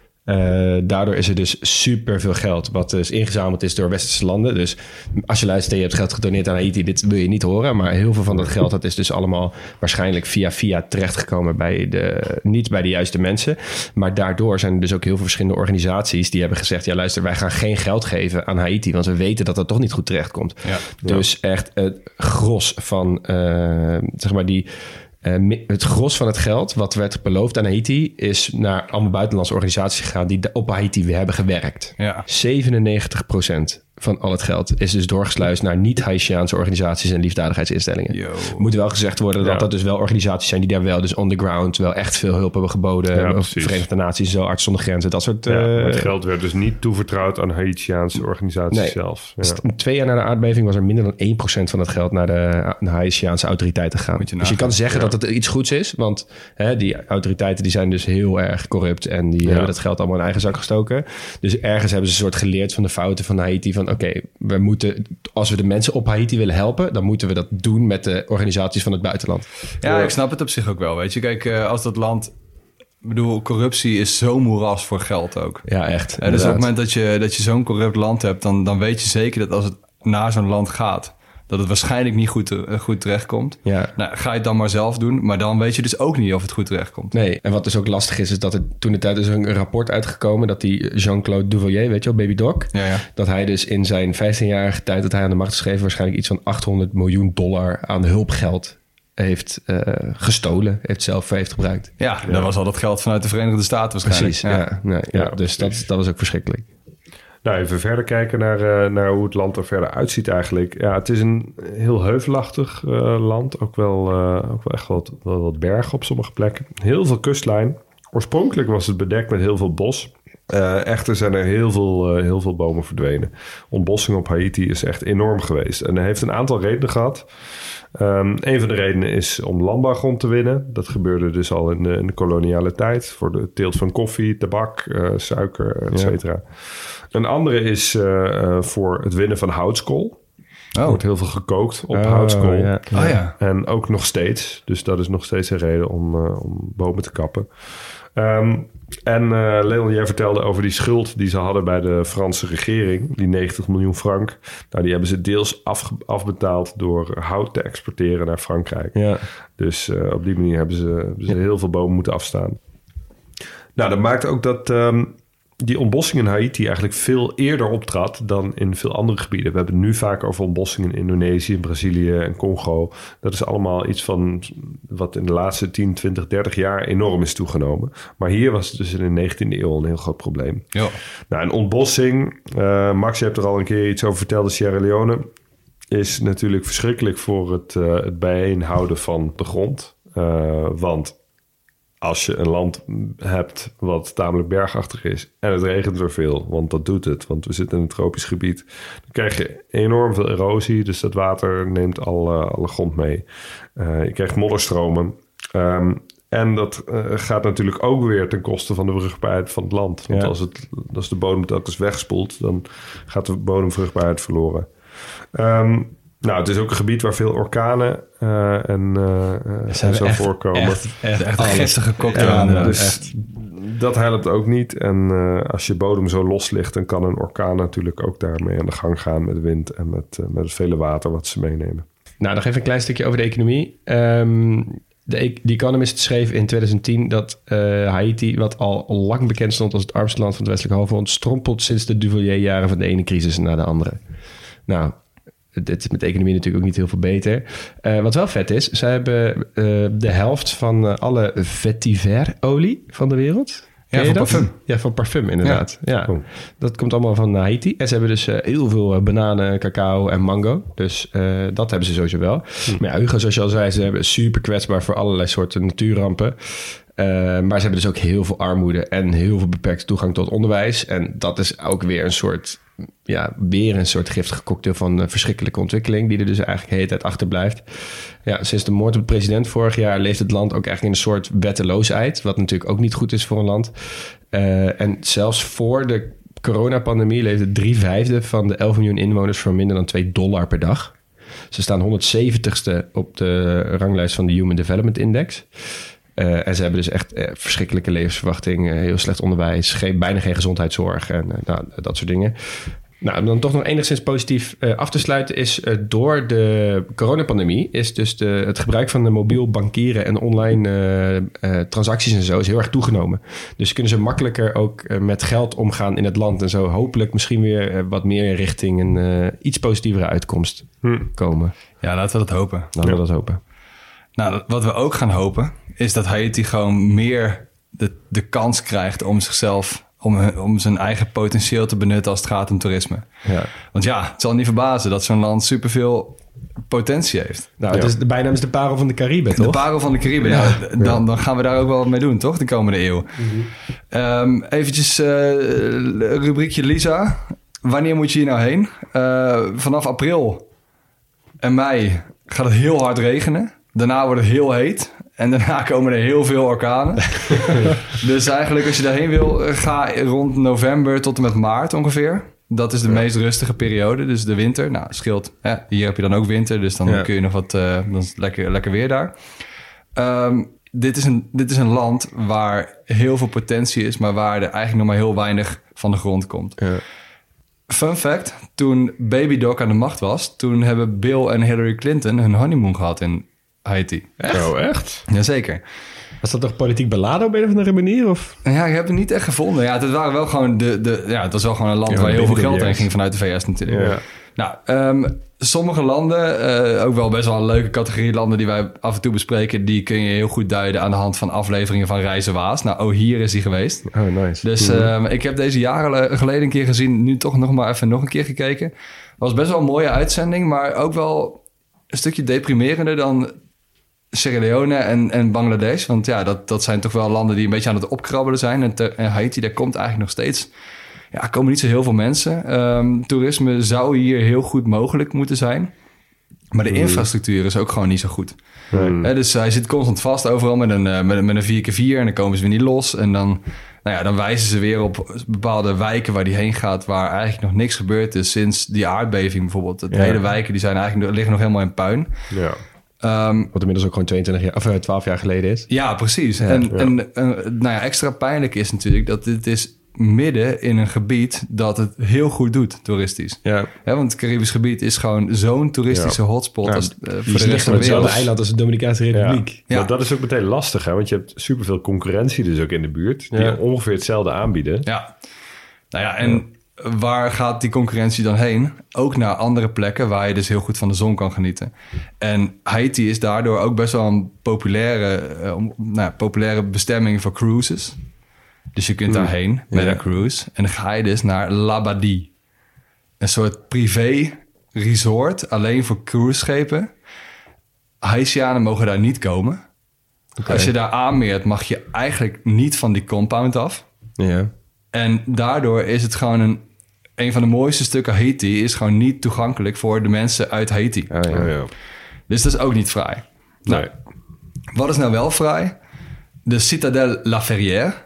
Uh, daardoor is er dus super veel geld wat dus ingezameld is door westerse landen. Dus als je luistert en je hebt geld gedoneerd aan Haiti, dit wil je niet horen. Maar heel veel van dat geld dat is dus allemaal waarschijnlijk via via terechtgekomen bij de, niet bij de juiste mensen. Maar daardoor zijn er dus ook heel veel verschillende organisaties die hebben gezegd, ja luister, wij gaan geen geld geven aan Haiti, want we weten dat dat toch niet goed terechtkomt. Ja, dus ja. echt het gros van, uh, zeg maar die... Uh, het gros van het geld wat werd beloofd aan Haiti is naar allemaal buitenlandse organisaties gegaan die op Haiti weer hebben gewerkt. Ja. zevenennegentig procent van al het geld is dus doorgesluist naar niet-Haitiaanse organisaties en liefdadigheidsinstellingen. Yo. Moet wel gezegd worden dat ja. dat dus wel organisaties zijn die daar wel dus on the ground wel echt veel hulp hebben geboden. Ja, Verenigde Naties, zo Arts zonder Grenzen, dat soort... Ja, uh, het geld werd dus niet toevertrouwd aan Haitiaanse organisaties nee. zelf. Ja. Twee jaar na de aardbeving was er minder dan één procent van het geld naar de, de Haitiaanse autoriteiten gegaan. Je dus je kan zeggen ja. dat het iets goeds is, want hè, die autoriteiten die zijn dus heel erg corrupt en die ja. hebben dat geld allemaal in eigen zak gestoken. Dus ergens hebben ze een soort geleerd van de fouten van Haiti van oké, okay, we moeten, als we de mensen op Haiti willen helpen, dan moeten we dat doen met de organisaties van het buitenland. Ja, ik snap het op zich ook wel. Weet je, kijk, als dat land, ik bedoel, corruptie is zo'n moeras voor geld ook. Ja, echt. En dus op het moment dat je, dat je zo'n corrupt land hebt, dan, dan weet je zeker dat als het naar zo'n land gaat, dat het waarschijnlijk niet goed, goed terechtkomt. Ja. Nou, ga je het dan maar zelf doen. Maar dan weet je dus ook niet of het goed terechtkomt. Nee, en wat dus ook lastig is, is dat er toen de tijd is een rapport uitgekomen dat die Jean-Claude Duvalier, weet je wel, Baby Doc, ja, ja. dat hij dus in zijn vijftienjarige tijd dat hij aan de macht is gegeven waarschijnlijk iets van achthonderd miljoen dollar aan hulpgeld heeft uh, gestolen, heeft zelf heeft gebruikt. Ja, ja, dat was al dat geld vanuit de Verenigde Staten waarschijnlijk. Precies, ja. ja, nee, ja, ja dus dat, dat was ook verschrikkelijk. Nou, even verder kijken naar, uh, naar hoe het land er verder uitziet eigenlijk. Ja, het is een heel heuvelachtig uh, land. Ook wel, uh, ook wel echt wat, wel wat bergen op sommige plekken. Heel veel kustlijn. Oorspronkelijk was het bedekt met heel veel bos. Uh, echter zijn er heel veel, uh, heel veel bomen verdwenen. Ontbossing op Haiti is echt enorm geweest. En hij heeft een aantal redenen gehad. Um, een van de redenen is om landbouwgrond te winnen. Dat gebeurde dus al in de, in de koloniale tijd. Voor de teelt van koffie, tabak, uh, suiker, et cetera. Ja. Een andere is uh, uh, voor het winnen van houtskool. Er oh. wordt heel veel gekookt op oh, houtskool. Ja. Oh, ja. En ook nog steeds. Dus dat is nog steeds een reden om, uh, om bomen te kappen. Um, en uh, Leon, jij vertelde over die schuld die ze hadden bij de Franse regering. Die negentig miljoen frank. Nou, die hebben ze deels af, afbetaald door hout te exporteren naar Frankrijk. Ja. Dus uh, op die manier hebben ze, hebben ze ja. heel veel bomen moeten afstaan. Nou, dat maakt ook dat um, die ontbossing in Haiti eigenlijk veel eerder optrad dan in veel andere gebieden. We hebben het nu vaak over ontbossing in Indonesië, Brazilië en Congo. Dat is allemaal iets van wat in de laatste tien, twintig, dertig jaar enorm is toegenomen. Maar hier was het dus in de negentiende eeuw een heel groot probleem. Ja. Nou, een ontbossing, uh, Max, je hebt er al een keer iets over verteld, Sierra Leone, is natuurlijk verschrikkelijk voor het, uh, het bijeenhouden van de grond. Uh, want als je een land hebt wat tamelijk bergachtig is en het regent er veel, want dat doet het, want we zitten in een tropisch gebied, dan krijg je enorm veel erosie, dus dat water neemt alle, alle grond mee. Uh, je krijgt modderstromen. Um, en dat uh, gaat natuurlijk ook weer ten koste van de vruchtbaarheid van het land. Want ja. als, het, als de bodem telkens wegspoelt, dan gaat de bodemvruchtbaarheid verloren. Um, Nou, het is ook een gebied waar veel orkanen uh, en, uh, en zo echt, voorkomen. Echt, echt, echt een giftige cocktail. Ja, ja, dus echt. Dat helpt ook niet. En uh, als je bodem zo los ligt, dan kan een orkaan natuurlijk ook daarmee aan de gang gaan met wind en met, uh, met het vele water wat ze meenemen. Nou, nog even een klein stukje over de economie. Um, de, The Economist schreef in twintig tien dat uh, Haiti, wat al lang bekend stond als het armste land van het westelijke halfrond, strompelt sinds de Duvalier-jaren van de ene crisis naar de andere. Nou, dit is met de economie natuurlijk ook niet heel veel beter. Uh, wat wel vet is, zij hebben uh, de helft van uh, alle vetiver-olie van de wereld. Ja, van parfum. Ja, van parfum inderdaad. Ja. Ja. Oh. Dat komt allemaal van Haiti. En ze hebben dus uh, heel veel uh, bananen, cacao en mango. Dus uh, dat hebben ze sowieso wel. Hm. Maar ja, Hugo, zoals je al zei, ze hebben super kwetsbaar voor allerlei soorten natuurrampen. Uh, maar ze hebben dus ook heel veel armoede en heel veel beperkte toegang tot onderwijs. En dat is ook weer een soort, ja, weer een soort giftige cocktail van uh, verschrikkelijke ontwikkeling, die er dus eigenlijk de hele tijd achterblijft. Ja, sinds de moord op de president vorig jaar leeft het land ook eigenlijk in een soort wetteloosheid, wat natuurlijk ook niet goed is voor een land. Uh, en zelfs voor de coronapandemie leefde drie vijfde van de elf miljoen inwoners voor minder dan twee dollar per dag. Ze staan honderdzeventigste op de ranglijst van de Human Development Index. Uh, en ze hebben dus echt uh, verschrikkelijke levensverwachting, uh, heel slecht onderwijs, geen, bijna geen gezondheidszorg en uh, nou, dat soort dingen. Nou, om dan toch nog enigszins positief uh, af te sluiten is uh, door de coronapandemie is dus de, het gebruik van de mobiel bankieren en online uh, uh, transacties en zo is heel erg toegenomen. Dus kunnen ze makkelijker ook uh, met geld omgaan in het land en zo hopelijk misschien weer uh, wat meer richting een uh, iets positievere uitkomst hm. komen. Ja, laten we dat hopen. Laten we dat hopen. Nou, wat we ook gaan hopen is dat Haiti gewoon meer de, de kans krijgt om zichzelf, om, om zijn eigen potentieel te benutten als het gaat om toerisme. Ja. Want ja, het zal niet verbazen dat zo'n land superveel potentie heeft. Nou, het ja. is, de bijnaam is de parel van de Cariben, toch? De parel van de Cariben, ja. ja. Dan, dan gaan we daar ook wel wat mee doen, toch? De komende eeuw. Mm-hmm. Um, eventjes uh, rubriekje Lisa. Wanneer moet je hier nou heen? Uh, vanaf april en mei gaat het heel hard regenen. Daarna wordt het heel heet. En daarna komen er heel veel orkanen. Dus eigenlijk als je daarheen wil, ga rond november tot en met maart ongeveer. Dat is de ja. meest rustige periode. Dus de winter. Nou, scheelt. Hè? Hier heb je dan ook winter. Dus dan ja. kun je nog wat... Uh, dan is het lekker, lekker weer daar. Um, dit, is een, dit is een land waar heel veel potentie is. Maar waar er eigenlijk nog maar heel weinig van de grond komt. Ja. Fun fact. Toen Baby Doc aan de macht was. Toen hebben Bill en Hillary Clinton hun honeymoon gehad in Haiti. Echt? Oh, echt? Jazeker. Was dat toch politiek beladen op een of andere manier? Of? Ja, ik heb het niet echt gevonden. Ja, het waren wel gewoon de, de, ja, het was wel gewoon een land ja, waar heel veel geld heen ging vanuit de V S natuurlijk. Ja. Nou, um, sommige landen, uh, ook wel best wel een leuke categorie landen die wij af en toe bespreken, die kun je heel goed duiden aan de hand van afleveringen van Reizen Waas. Nou, oh, hier is hij geweest. Oh, nice. Dus um, ik heb deze jaren geleden een keer gezien, nu toch nog maar even nog een keer gekeken. Was best wel een mooie uitzending, maar ook wel een stukje deprimerender dan Sierra Leone en, en Bangladesh. Want ja, dat, dat zijn toch wel landen die een beetje aan het opkrabbelen zijn. En, te, en Haiti, daar komt eigenlijk nog steeds... Ja, er komen niet zo heel veel mensen. Um, toerisme zou hier heel goed mogelijk moeten zijn. Maar de infrastructuur is ook gewoon niet zo goed. Hmm. He, dus hij zit constant vast overal met een, uh, met, met een vier keer vier. En dan komen ze weer niet los. En dan, nou ja, dan wijzen ze weer op bepaalde wijken waar die heen gaat, waar eigenlijk nog niks gebeurd is sinds die aardbeving bijvoorbeeld. De ja. hele wijken die zijn eigenlijk, liggen nog helemaal in puin. Ja. Um, Wat inmiddels ook gewoon tweeëntwintig jaar, of twaalf jaar geleden is. Ja, precies. Ja, en, ja. en uh, nou ja, extra pijnlijk is natuurlijk dat dit is midden in een gebied dat het heel goed doet, toeristisch. Ja. Ja, want het Caribisch gebied is gewoon zo'n toeristische ja. hotspot ja, als uh, voor de rest van de wereld. Het eiland als de Dominicaanse Republiek. Ja. Ja. Dat is ook meteen lastig, hè? Want je hebt superveel concurrentie dus ook in de buurt, die ja. ongeveer hetzelfde aanbieden. Ja. Nou ja, en ja. waar gaat die concurrentie dan heen? Ook naar andere plekken waar je dus heel goed van de zon kan genieten. En Haiti is daardoor ook best wel een populaire, uh, nou, populaire bestemming voor cruises. Dus je kunt mm. daarheen met ja. een cruise. En dan ga je dus naar Labadie. Een soort privé resort, alleen voor cruiseschepen. Haitianen mogen daar niet komen. Okay. Als je daar aanmeert, mag je eigenlijk niet van die compound af. Ja. En daardoor is het gewoon een... Een van de mooiste stukken Haiti is gewoon niet toegankelijk voor de mensen uit Haiti. Oh, ja. Ja. Dus dat is ook niet fraai. Nee. Nou, wat is nou wel fraai? De Citadelle La Ferrière.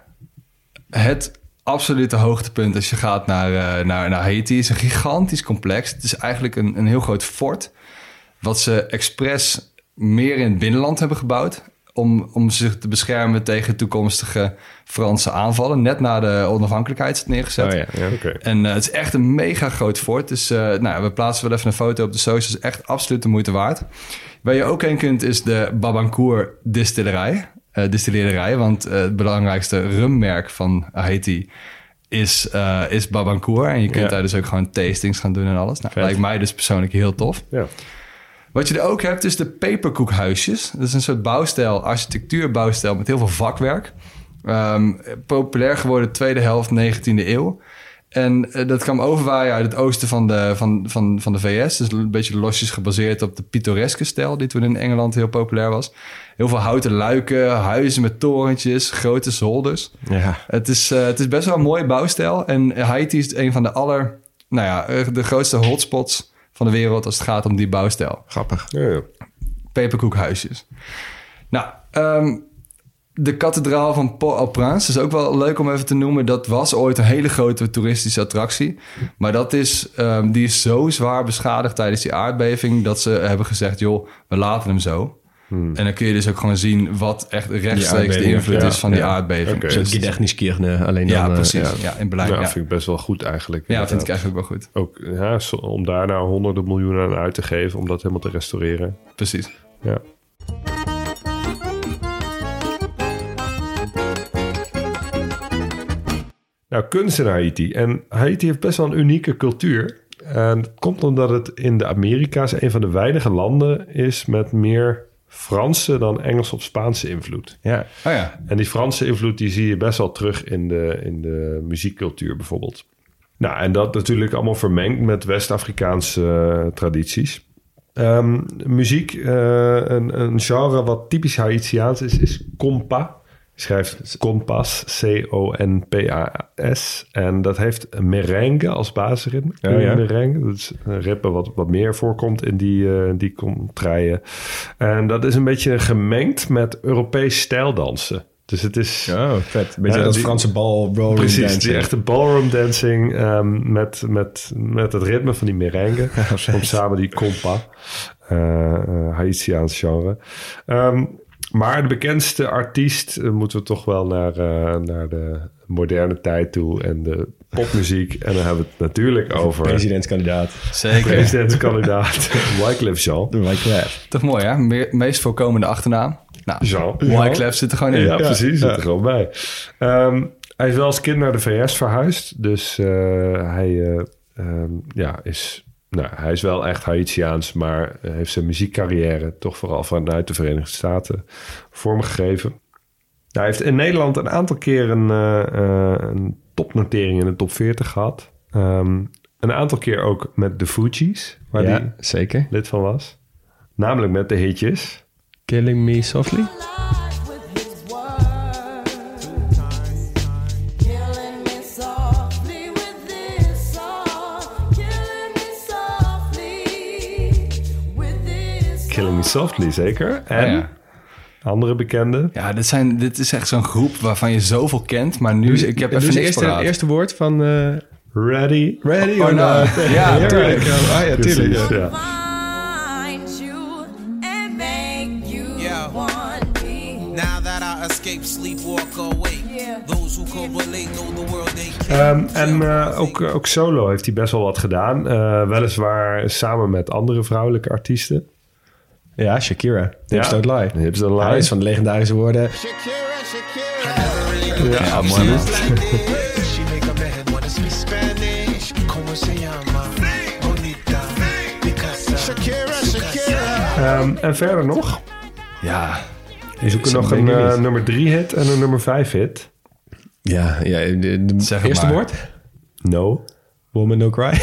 Het absolute hoogtepunt als je gaat naar, uh, naar, naar Haiti is een gigantisch complex. Het is eigenlijk een, een heel groot fort. Wat ze expres meer in het binnenland hebben gebouwd. Om, om zich te beschermen tegen toekomstige Franse aanvallen. Net na de onafhankelijkheid is het neergezet. Oh ja, ja, okay. En uh, het is echt een mega groot fort. Dus uh, nou, we plaatsen wel even een foto op de socials. Echt absoluut de moeite waard. Waar je ook heen kunt is de Babancourt distillerij. Uh, distilleerderij, want uh, het belangrijkste rummerk van Haiti is, uh, is Babancourt. En je kunt Ja. daar dus ook gewoon tastings gaan doen en alles. Nou, Vet. lijkt mij dus persoonlijk heel tof. Ja. Wat je er ook hebt, is de peperkoekhuisjes. Dat is een soort bouwstijl, architectuurbouwstijl met heel veel vakwerk. Um, populair geworden tweede helft negentiende eeuw. En uh, dat kwam overwaaien uit het oosten van de, van, van, van de V S. Dus een beetje losjes gebaseerd op de pittoreske stijl... die toen in Engeland heel populair was. Heel veel houten luiken, huizen met torentjes, grote zolders. Ja. Het is, uh, het is best wel een mooie bouwstijl. En Haiti is een van de aller... nou ja, de grootste hotspots van de wereld... als het gaat om die bouwstijl. Grappig. Ja, ja. Peperkoekhuisjes. Nou, um, de kathedraal van Port-au-Prince is ook wel leuk om even te noemen. Dat was ooit een hele grote toeristische attractie. Maar dat is, um, die is zo zwaar beschadigd tijdens die aardbeving... dat ze hebben gezegd, joh, we laten hem zo. Hmm. En dan kun je dus ook gewoon zien... wat echt rechtstreeks de invloed ja, is van ja. die aardbeving. Okay. Zo'n Gedächtniskirche, alleen Ja, dan... precies. Uh, ja, in Berlijn. Ja, Ja, vind ik best wel goed eigenlijk. ja vind ik eigenlijk ook wel goed. Ook ja, zo- om daar nou honderden miljoenen aan uit te geven... om dat helemaal te restaureren. Precies. Ja. Nou, kunst in Haiti. En Haiti heeft best wel een unieke cultuur. En dat komt omdat het in de Amerika's een van de weinige landen is... met meer Franse dan Engelse of Spaanse invloed. ja. Oh ja. En die Franse invloed die zie je best wel terug in de, in de muziekcultuur bijvoorbeeld. Nou, en dat natuurlijk allemaal vermengd met West-Afrikaanse uh, tradities. Um, muziek, uh, een, een genre wat typisch Haitiaans is, is compa. Schrijft compas, C O N P A S. En dat heeft een merengue als basisritme. Oh, ja. Merengue, dat is een ritme wat, wat meer voorkomt in die, uh, die contraien. En dat is een beetje gemengd met Europees stijldansen. Dus het is... Oh, vet. Een beetje Ja, als die- Franse bal, ballroom Precies, dancing. die echte ballroom dancing um, met, met, met het ritme van die merengue. vet. Om samen die compa, uh, uh, Haitiaans genre. Um, maar de bekendste artiest uh, moeten we toch wel naar, uh, naar de moderne tijd toe en de popmuziek. En dan hebben we het natuurlijk over Presidentskandidaat. Zeker. presidentskandidaat Wyclef Jean. De Wyclef. Toch mooi, hè? Me- meest voorkomende achternaam. Nou, Jean. Wyclef zit er gewoon in. Ja, precies. Zit ja. er gewoon bij. Um, hij is wel als kind naar de V S verhuisd. Dus uh, hij uh, um, ja, is... Nou, hij is wel echt Haitiaans, maar heeft zijn muziekcarrière toch vooral vanuit de Verenigde Staten vormgegeven. Nou, hij heeft in Nederland een aantal keer een, uh, uh, een topnotering in de top veertig gehad. Um, een aantal keer ook met de Fugees, waar Ja, hij zeker. lid van was. Namelijk met de hitjes. Killing Me Softly. Killing Me Softly, zeker. En Oh ja. andere bekende. Ja, dit, zijn, dit is echt zo'n groep waarvan je zoveel kent. Maar nu, ik heb even dus niks eerste, paraat. eerste woord van... Uh, Ready? ready or or not? not? Ja, natuurlijk. Ah ja, Precies, tuurlijk. Ja. ja. Find you and make you Yeah. want me. Now that I escape, sleep, walk away. Yeah. Those who can relate know the world ain't care. Um, en uh, ook, ook solo heeft hij best wel wat gedaan. Uh, weliswaar samen met andere vrouwelijke artiesten. Ja, Shakira. Hips Ja. Don't Lie. Hips Don't Lie. Hij is van de legendarische woorden. Shakira, Shakira. Ja, mooi man. She make a man wanna speak Spanish. Como se llama? Bonita. Picasa. Shakira, Shakira. Um, en verder nog. Ja, We zoeken Ze nog een denken uh, niet. nummer drie hit en een nummer vijf hit. Ja, ja de, de Zeg het eerste maar. woord. No. Woman No Cry.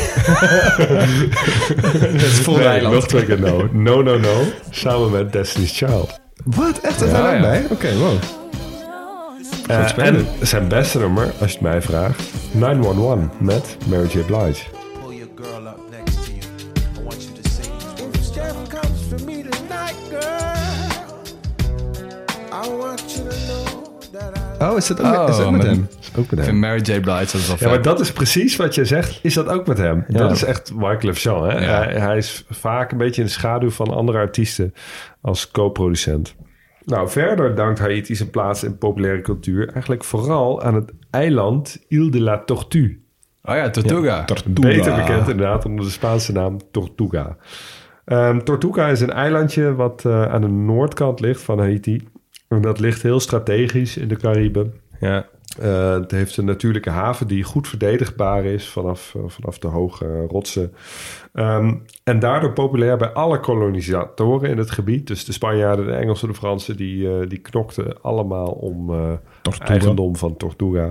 Dat is vol Nee, Nederland. nog twee keer no. No, no, no. Samen met Destiny's Child. Wat? Echt? Dat Ja, daar ook ja. bij? Oké, wow. Uh, en spannend. zijn beste nummer, als je het mij vraagt, nine one one met Mary J. Blige. Pull your girl up next to you. I want you to say these words. If death comes for me tonight, girl, I want you to know that I... Oh, is dat ook, Oh, is dat ook met met- hem? Ook met ik vind hem. Mary J. Blige, dat is wel Ja, maar vet. dat is precies wat je zegt. Is dat ook met hem? Ja. Dat is echt Wyclef Jean. Hè? Ja. Hij, hij is vaak een beetje in de schaduw van andere artiesten als co-producent. Nou, verder dankt Haiti zijn plaats in populaire cultuur eigenlijk vooral aan het eiland Île de la Tortue. Oh ja, Tortuga. Beter bekend inderdaad onder de Spaanse naam Tortuga. Um, Tortuga is een eilandje wat uh, aan de noordkant ligt van Haiti. En dat ligt heel strategisch in de Cariben. Ja. Uh, het heeft een natuurlijke haven die goed verdedigbaar is vanaf, uh, vanaf de hoge rotsen. Um, en daardoor populair bij alle kolonisatoren in het gebied. Dus de Spanjaarden, de Engelsen, de Fransen, die, uh, die knokten allemaal om uh, eigendom van Tortuga.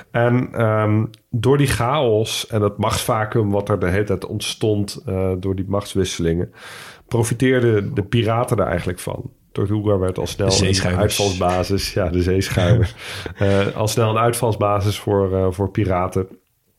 En um, door die chaos en het machtsvacuum wat er de hele tijd ontstond uh, door die machtswisselingen, profiteerden de piraten er eigenlijk van. Tortuga werd al snel een uitvalsbasis. Ja, de zeeschuimers. uh, al snel een uitvalsbasis voor, uh, voor piraten.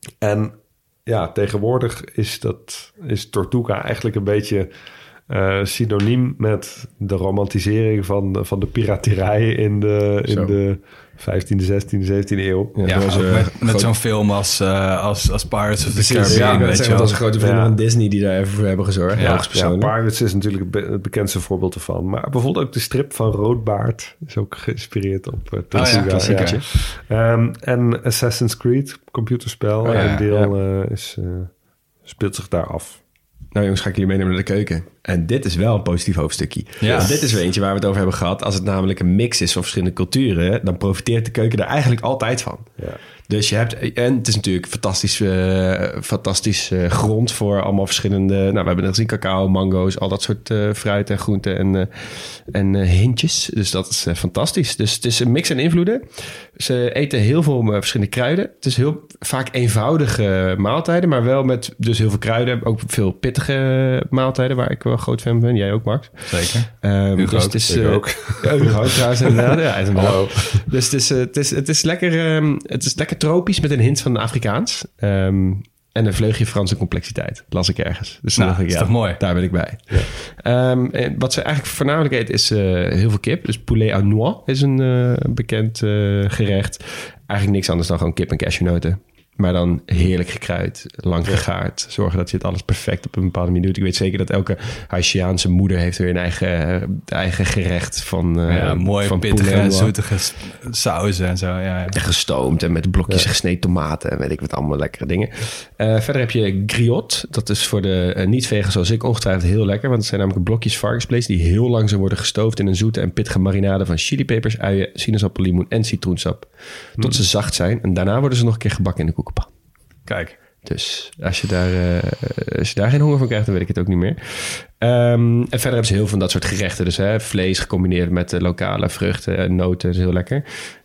En ja, tegenwoordig is, dat, is Tortuga eigenlijk een beetje uh, synoniem met de romantisering van de, van de piraterij in de, in de vijftiende, zestiende, zeventiende eeuw. Ja, ja, was, uh, met, met zo'n film als, uh, als, als Pirates of the Caribbean. Ja, dat zijn onze grote vrienden ja. van Disney die daar even voor hebben gezorgd. Ja, ja, Pirates is natuurlijk het, be- het bekendste voorbeeld ervan. Maar bijvoorbeeld ook de strip van Roodbaard is ook geïnspireerd op uh, Tortuga. Oh ja, ja. Um, en Assassin's Creed, computerspel, oh ja, een deel ja. uh, is, uh, speelt zich daar af. Nou jongens, ga ik jullie meenemen naar de keuken. En dit is wel een positief hoofdstukje. Ja. Want dit is weer eentje waar we het over hebben gehad. Als het namelijk een mix is van verschillende culturen, dan profiteert de keuken er eigenlijk altijd van. Ja. Dus je hebt, en het is natuurlijk fantastisch, uh, fantastisch uh, grond voor allemaal verschillende, nou we hebben net gezien cacao, mango's, al dat soort uh, fruit en groenten en, uh, en uh, hintjes. Dus dat is uh, fantastisch. Dus het is een mix en invloeden. Ze eten heel veel uh, verschillende kruiden. Het is heel vaak eenvoudige maaltijden, maar wel met dus heel veel kruiden. Ook veel pittige maaltijden, waar ik wel groot fan ben. Jij ook, Max? Zeker. Um, Hugo dus ook. het is, Ik uh, ook. Ja, Hugo trouwens inderdaad. Ja, hallo. Dus het is, uh, het is, het is lekker, um, het is lekker tropisch met een hint van Afrikaans. Um, en een vleugje Franse complexiteit. Las ik ergens. Dus Nou, dacht ik, is ja, toch mooi? daar ben ik bij. Ja. Um, en wat ze eigenlijk voornamelijk eten is uh, heel veel kip. Dus poulet à noix is een uh, bekend uh, gerecht. Eigenlijk niks anders dan gewoon kip en cashewnoten. Maar dan heerlijk gekruid, lang gegaard. Zorgen dat je het alles perfect op een bepaalde manier doet. Ik weet zeker dat elke Haitiaanse moeder heeft weer een eigen, eigen gerecht van uh, Ja, mooi van pittige, poulet à noix. zoetige sauzen en zo. Ja, ja. En gestoomd en met blokjes ja. gesneden tomaten en weet ik wat allemaal lekkere dingen. Uh, verder heb je griot. Dat is voor de uh, niet-vegans zoals ik ongetwijfeld heel lekker. Want het zijn namelijk blokjes varkensvlees die heel langzaam worden gestoofd in een zoete en pittige marinade van chilipepers, uien, sinaasappel, limoen en citroensap. Tot mm. ze zacht zijn. En daarna worden ze nog een keer gebakken in de koekenpan. Kijk. Dus als je, daar, uh, als je daar geen honger van krijgt, dan weet ik het ook niet meer. Um, en verder hebben ze heel veel van dat soort gerechten. Dus hè, vlees gecombineerd met uh, lokale vruchten en noten. Dat is heel lekker.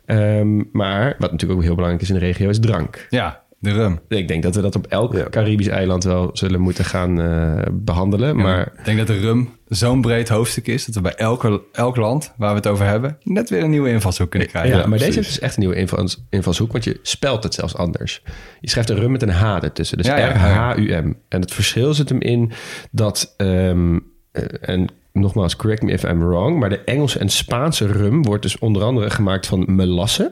Um, maar wat natuurlijk ook heel belangrijk is in de regio is drank. Ja, de rum. Ik denk dat we dat op elk Ja. Caribisch eiland wel zullen moeten gaan uh, behandelen. Ja, maar ik denk dat de rum zo'n breed hoofdstuk is dat we bij elke, elk land waar we het over hebben net weer een nieuwe invalshoek kunnen krijgen. ja, Ja, maar precies. deze heeft dus echt een nieuwe invals, invalshoek, want je spelt het zelfs anders. Je schrijft een rum met een H ertussen, dus Ja, ja, R H U M. En het verschil zit hem in dat, um, uh, en nogmaals, correct me if I'm wrong, maar de Engelse en Spaanse rum wordt dus onder andere gemaakt van melasse.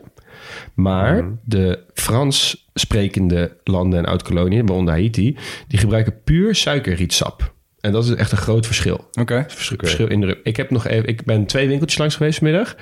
Maar mm. de Frans sprekende landen en oud-koloniën, waaronder Haiti, die gebruiken puur suikerrietsap. En dat is echt een groot verschil. Oké. Okay. Verschil, verschil in de rum. Ik heb nog even, ik ben twee winkeltjes langs geweest vanmiddag.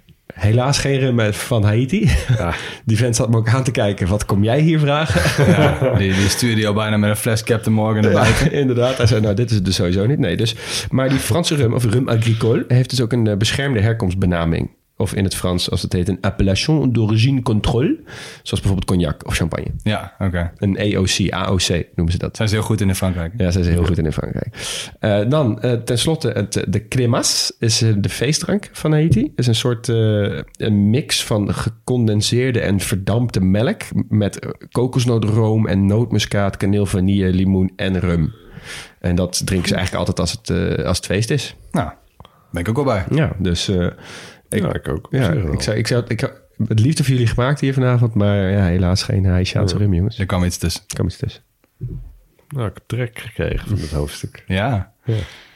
Helaas geen rum van Haiti. Ja. Die vent zat me ook aan te kijken. Wat kom jij hier vragen? Ja, die, die stuurde je al bijna met een fles Captain Morgan naar buiten. Ja, inderdaad. Hij zei, nou, dit is het dus sowieso niet. Nee, dus, maar die Franse rum, of rum agricole, heeft dus ook een uh, beschermde herkomstbenaming. Of in het Frans, als het heet, een appellation d'origine contrôle. Zoals bijvoorbeeld cognac of champagne. Ja, oké. Okay. Een A O C, A O C noemen ze dat. Zijn ze heel goed in in Frankrijk? Ja, zijn ze heel goed in in Frankrijk. Uh, dan, uh, tenslotte, het, de crémasse is uh, de feestdrank van Haiti. Het is een soort uh, een mix van gecondenseerde en verdampte melk. Met uh, kokosnoodroom en nootmuskaat, kaneel, vanille, limoen en rum. En dat drinken ze eigenlijk altijd als het, uh, als het feest is. Nou, ben ik ook wel bij. Ja, dus... Uh, Ik, ja, ik ook. Ja, ik zou, ik zou, ik zou het liefde voor jullie gemaakt hier vanavond, maar ja, helaas geen Haitiaanse ja. rum, jongens. Er kwam iets tussen. Er kwam iets tussen. Nou, ik heb trek gekregen van het hoofdstuk. Ja. ja.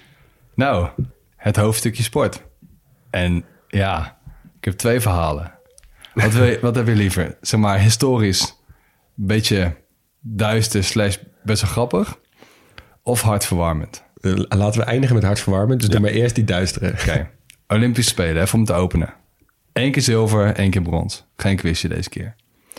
Nou, het hoofdstukje sport. En ja, ik heb twee verhalen. Wat, wil je, wat heb je liever? Zeg maar historisch, een beetje duister slash best wel grappig. Of hartverwarmend? Uh, laten we eindigen met hartverwarmend. Dus ja. doe maar eerst die duistere. Oké. Okay. Olympische Spelen, even om te openen. Eén keer zilver, één keer brons. Geen quizje deze keer.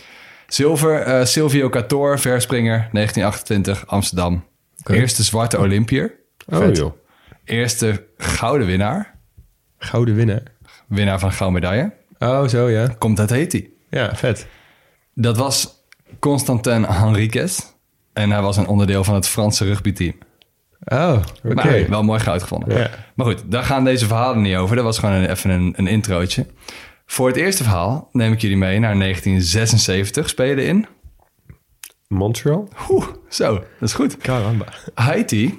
Zilver, uh, Silvio Cator, verspringer, negentien achtentwintig, Amsterdam. Okay. Eerste zwarte Olympiër. Oh, Vet. Joh. Eerste gouden winnaar. Gouden winnaar? Winnaar van gouden medaille. Oh, zo ja. Komt uit Haiti. Ja, vet. Dat was Constantin Henriquez. En hij was een onderdeel van het Franse rugbyteam. Oh, oké. Maar wel mooi goud gevonden. Ja. Maar goed, daar gaan deze verhalen niet over. Dat was gewoon een, even een, een introotje. Voor het eerste verhaal neem ik jullie mee naar negentien zesenzeventig. Spelen in... Montreal? Oeh, zo, dat is goed. Caramba. Haiti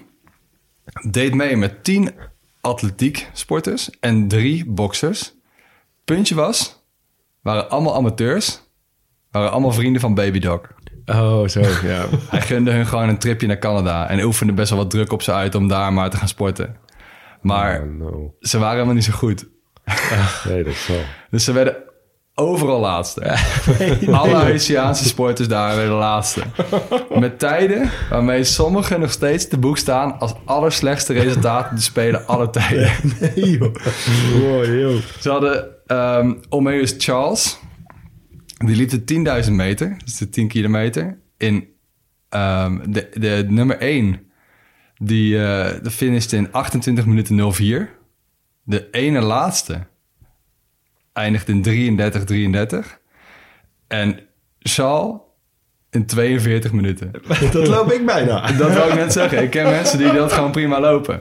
deed mee met tien atletiek sporters en drie boxers. Puntje was, waren allemaal amateurs, waren allemaal vrienden van Baby Doc. Oh, zo, ja. Hij gunde hun gewoon een tripje naar Canada en oefende best wel wat druk op ze uit om daar maar te gaan sporten. Maar Oh, no. ze waren helemaal niet zo goed. Nee, dat is wel... Dus ze werden overal laatste. Alle Haitiaanse sporters daar werden laatste. Met tijden waarmee sommigen nog steeds te boek staan als allerslechtste resultaten te spelen alle tijden. Nee, joh. Wow, joh. Ze hadden um, Omeus Charles. Die liep de tienduizend meter, dus de tien kilometer. In um, de, de nummer één, die uh, de finishte in achtentwintig minuten nul vier. De ene laatste eindigt in drieëndertig drieëndertig. En Charles in tweeënveertig minuten. Dat loop ik bijna. Dat wil ik net zeggen. Ik ken mensen die dat gewoon prima lopen.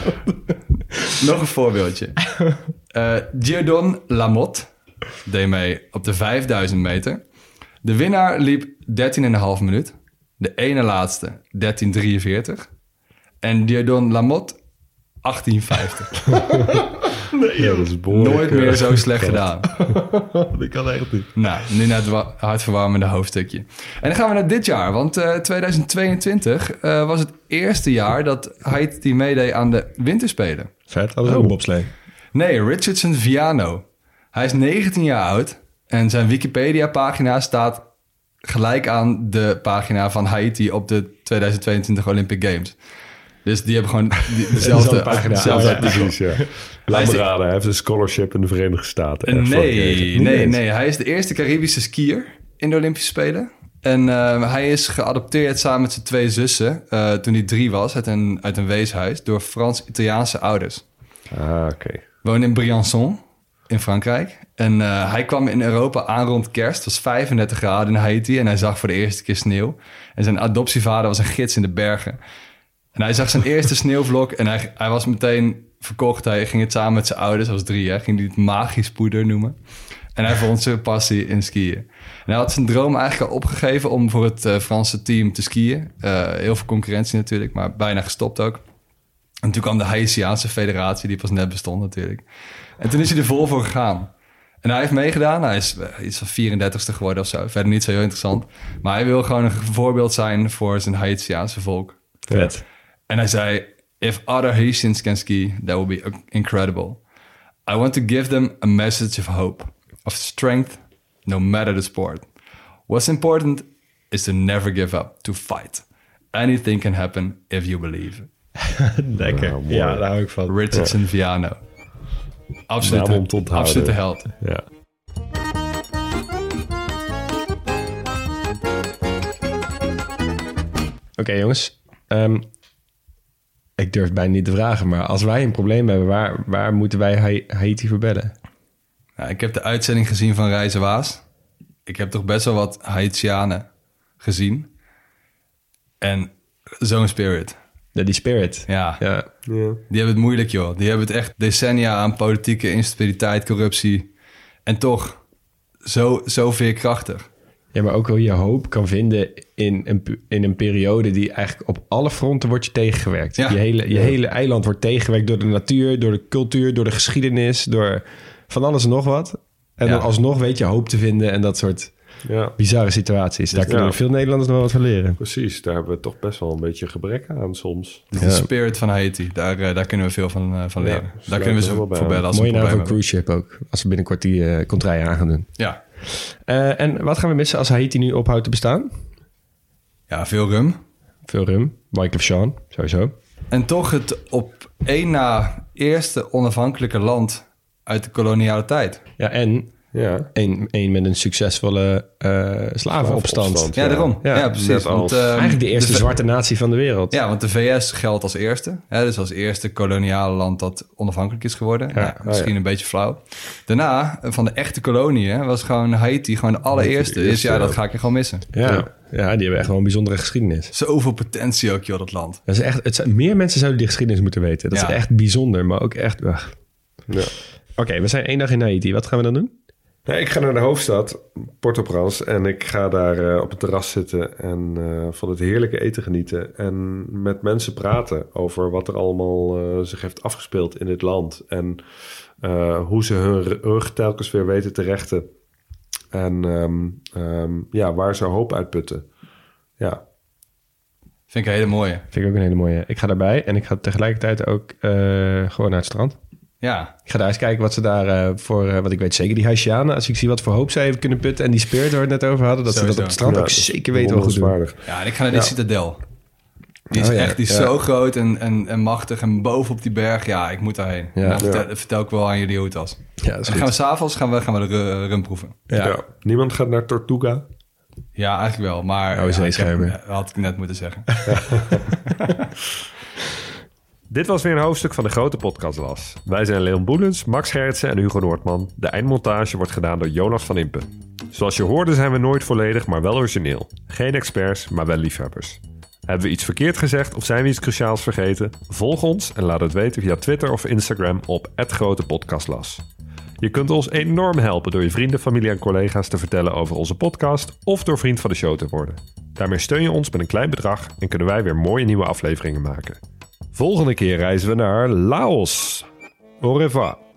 Nog een voorbeeldje. Uh, Dieudonne Lamotte deed mee op de vijfduizend meter. De winnaar liep dertien komma vijf minuut. De ene laatste dertien drieënveertig. En Dieudonne Lamotte achttien vijftig. Nee, ja, dat is behoorlijk, Nooit meer uh, zo slecht gedaan. Dat kan echt niet. Nou, nu naar het wa- hartverwarmende hoofdstukje. En dan gaan we naar dit jaar, want uh, tweeduizend tweeëntwintig uh, was het eerste jaar dat Haiti meedeed aan de winterspelen. Vet, dat is ook een bobslee. Nee, Richardson Viano. Hij is negentien jaar oud en zijn Wikipedia-pagina staat gelijk aan de pagina van Haiti op de tweeduizend tweeëntwintig Olympic Games. Dus die hebben gewoon die, dezelfde pagina. dezelfde Ja, artikel. precies, ja. Laat me raden, hij heeft een scholarship in de Verenigde Staten. ergens voor Nee, gekregen. nee, Niet nee. Hij is de eerste Caribische skier in de Olympische Spelen. En uh, hij is geadopteerd samen met zijn twee zussen... Uh, toen hij drie was, uit een, uit een weeshuis... door Frans-Italiaanse ouders. Ah, oké. Woonde in Briançon, in Frankrijk. En uh, hij kwam in Europa aan rond kerst. Het was vijfendertig graden in Haiti... en hij zag voor de eerste keer sneeuw. En zijn adoptievader was een gids in de bergen... En hij zag zijn eerste sneeuwvlok en hij, hij was meteen verkocht. Hij ging het samen met zijn ouders, hij was drie, hè, ging hij het magisch poeder noemen. En hij vond zijn passie in skiën. En hij had zijn droom eigenlijk al opgegeven om voor het uh, Franse team te skiën. Uh, heel veel concurrentie natuurlijk, maar bijna gestopt ook. En toen kwam de Haitiaanse federatie, die pas net bestond natuurlijk. En toen is hij er vol voor gegaan. En hij heeft meegedaan. Hij is uh, iets van vierendertigste geworden of zo. Verder niet zo heel interessant. Maar hij wil gewoon een voorbeeld zijn voor zijn Haitiaanse volk. Vet. En hij zei, if other Haitians can ski, that will be incredible. I want to give them a message of hope, of strength, no matter the sport. What's important is to never give up, to fight. Anything can happen if you believe. Lekker. Nou, mooi. Ja, daar hou ik van. Richardson Viano. Absolute, Naam om te onthouden. absolute held. Ja. Oké, jongens. Um, ik durf bijna niet te vragen, maar als wij een probleem hebben, waar, waar moeten wij Ha- Haiti voor bellen? Nou, ik heb de uitzending gezien van Reizen Waas. Ik heb toch best wel wat Haitianen gezien. En zo'n spirit. Ja, die spirit. Ja, Ja. Ja. die hebben het moeilijk, joh. Die hebben het echt decennia aan politieke instabiliteit, corruptie. En toch zo, zo veerkrachtig. Ja, maar ook hoe je hoop kan vinden in een, pu- in een periode die eigenlijk op alle fronten wordt je tegengewerkt. Ja. Je, hele, je hele eiland wordt tegengewerkt door de natuur, door de cultuur, door de geschiedenis, door van alles en nog wat. En Ja. dan alsnog weet je hoop te vinden en dat soort Ja, bizarre situaties. Daar kunnen Ja. veel Nederlanders nog wel wat van leren. precies. Daar hebben we toch best wel een beetje gebrek aan soms. De Ja. spirit van Haiti, daar, eh, daar kunnen we veel van, eh, van Ja, leren. sluit daar kunnen we me ze helemaal bij voor aan. bellen als Mooie we een naam voor een probleem cruise ship ook. Als we binnenkort die uh, contraien aan gaan doen. hebben. Ja. Uh, en wat gaan we missen als Haiti nu ophoudt te bestaan? ja, veel rum. Veel rum. Wyclef Jean, sowieso. En toch het op één na eerste onafhankelijke land uit de koloniale tijd. Ja, en Ja. Eén één met een succesvolle uh, slavenopstand. Slavenopstand. Ja, daarom. Ja, Ja, precies. net Want, als- ehm, Eigenlijk de eerste V- zwarte natie van de wereld. Ja, want de V S geldt als eerste. Hè, dus als eerste koloniale land dat onafhankelijk is geworden. Ja, misschien oh ja. een beetje flauw. Daarna, van de echte koloniën, was gewoon Haiti gewoon de allereerste. de Dus eerste, ja, ja. dat ga ik je gewoon missen. Ja. Ja. Ja, die hebben echt wel een bijzondere geschiedenis. Zoveel potentie ook, joh, dat land. Dat is echt, het zijn, meer mensen zouden die geschiedenis moeten weten. Dat Ja. is echt bijzonder, maar ook echt... ugh. Ja. Oké, we zijn één dag in Haiti. Wat gaan we dan doen? Nee, ik ga naar de hoofdstad, Port-au-Prince. En ik ga daar uh, op het terras zitten en uh, van het heerlijke eten genieten. En met mensen praten over wat er allemaal uh, zich heeft afgespeeld in dit land. En uh, hoe ze hun rug telkens weer weten te rechten. En um, um, ja, waar ze hoop uitputten. Ja, Vind ik een hele mooie. Vind ik ook een hele mooie. Ik ga daarbij en ik ga tegelijkertijd ook uh, gewoon naar het strand. Ja, Ik ga daar eens kijken wat ze daar uh, voor... Uh, wat ik weet zeker die Haitianen. Als ik zie wat voor hoop zij even kunnen putten... en die spirit waar we het net over hadden... dat ze dat Sowieso. op het strand ja, ook dat is zeker weten wel goed doen. bewonderenswaardig. ja en ik ga naar die Ja. citadel. Die is Oh ja, echt die is ja. zo groot en, en, en machtig. En boven op die berg, ja, ik moet daarheen. Ja. Dan vertel, Ja. vertel ik wel aan jullie hoe het was. Ja, dat is En dan gaan we goed. s'avonds gaan we, gaan we de ru- rum proeven. Ja. Ja. Niemand gaat naar Tortuga. Ja, eigenlijk wel. Maar Oh, ja, ik heb, zeeschermen. had ik net moeten zeggen. Dit was weer een hoofdstuk van de grote podcastlas. Wij zijn Leon Boelens, Max Gerritsen en Hugo Noordman. De eindmontage wordt gedaan door Jonas van Impen. Zoals je hoorde zijn we nooit volledig, maar wel origineel. Geen experts, maar wel liefhebbers. Hebben we iets verkeerd gezegd of zijn we iets cruciaals vergeten? Volg ons en laat het weten via Twitter of Instagram op at grote podcastlas. Je kunt ons enorm helpen door je vrienden, familie en collega's te vertellen over onze podcast of door vriend van de show te worden. Daarmee steun je ons met een klein bedrag en kunnen wij weer mooie nieuwe afleveringen maken. Volgende keer reizen we naar Laos. Au revoir.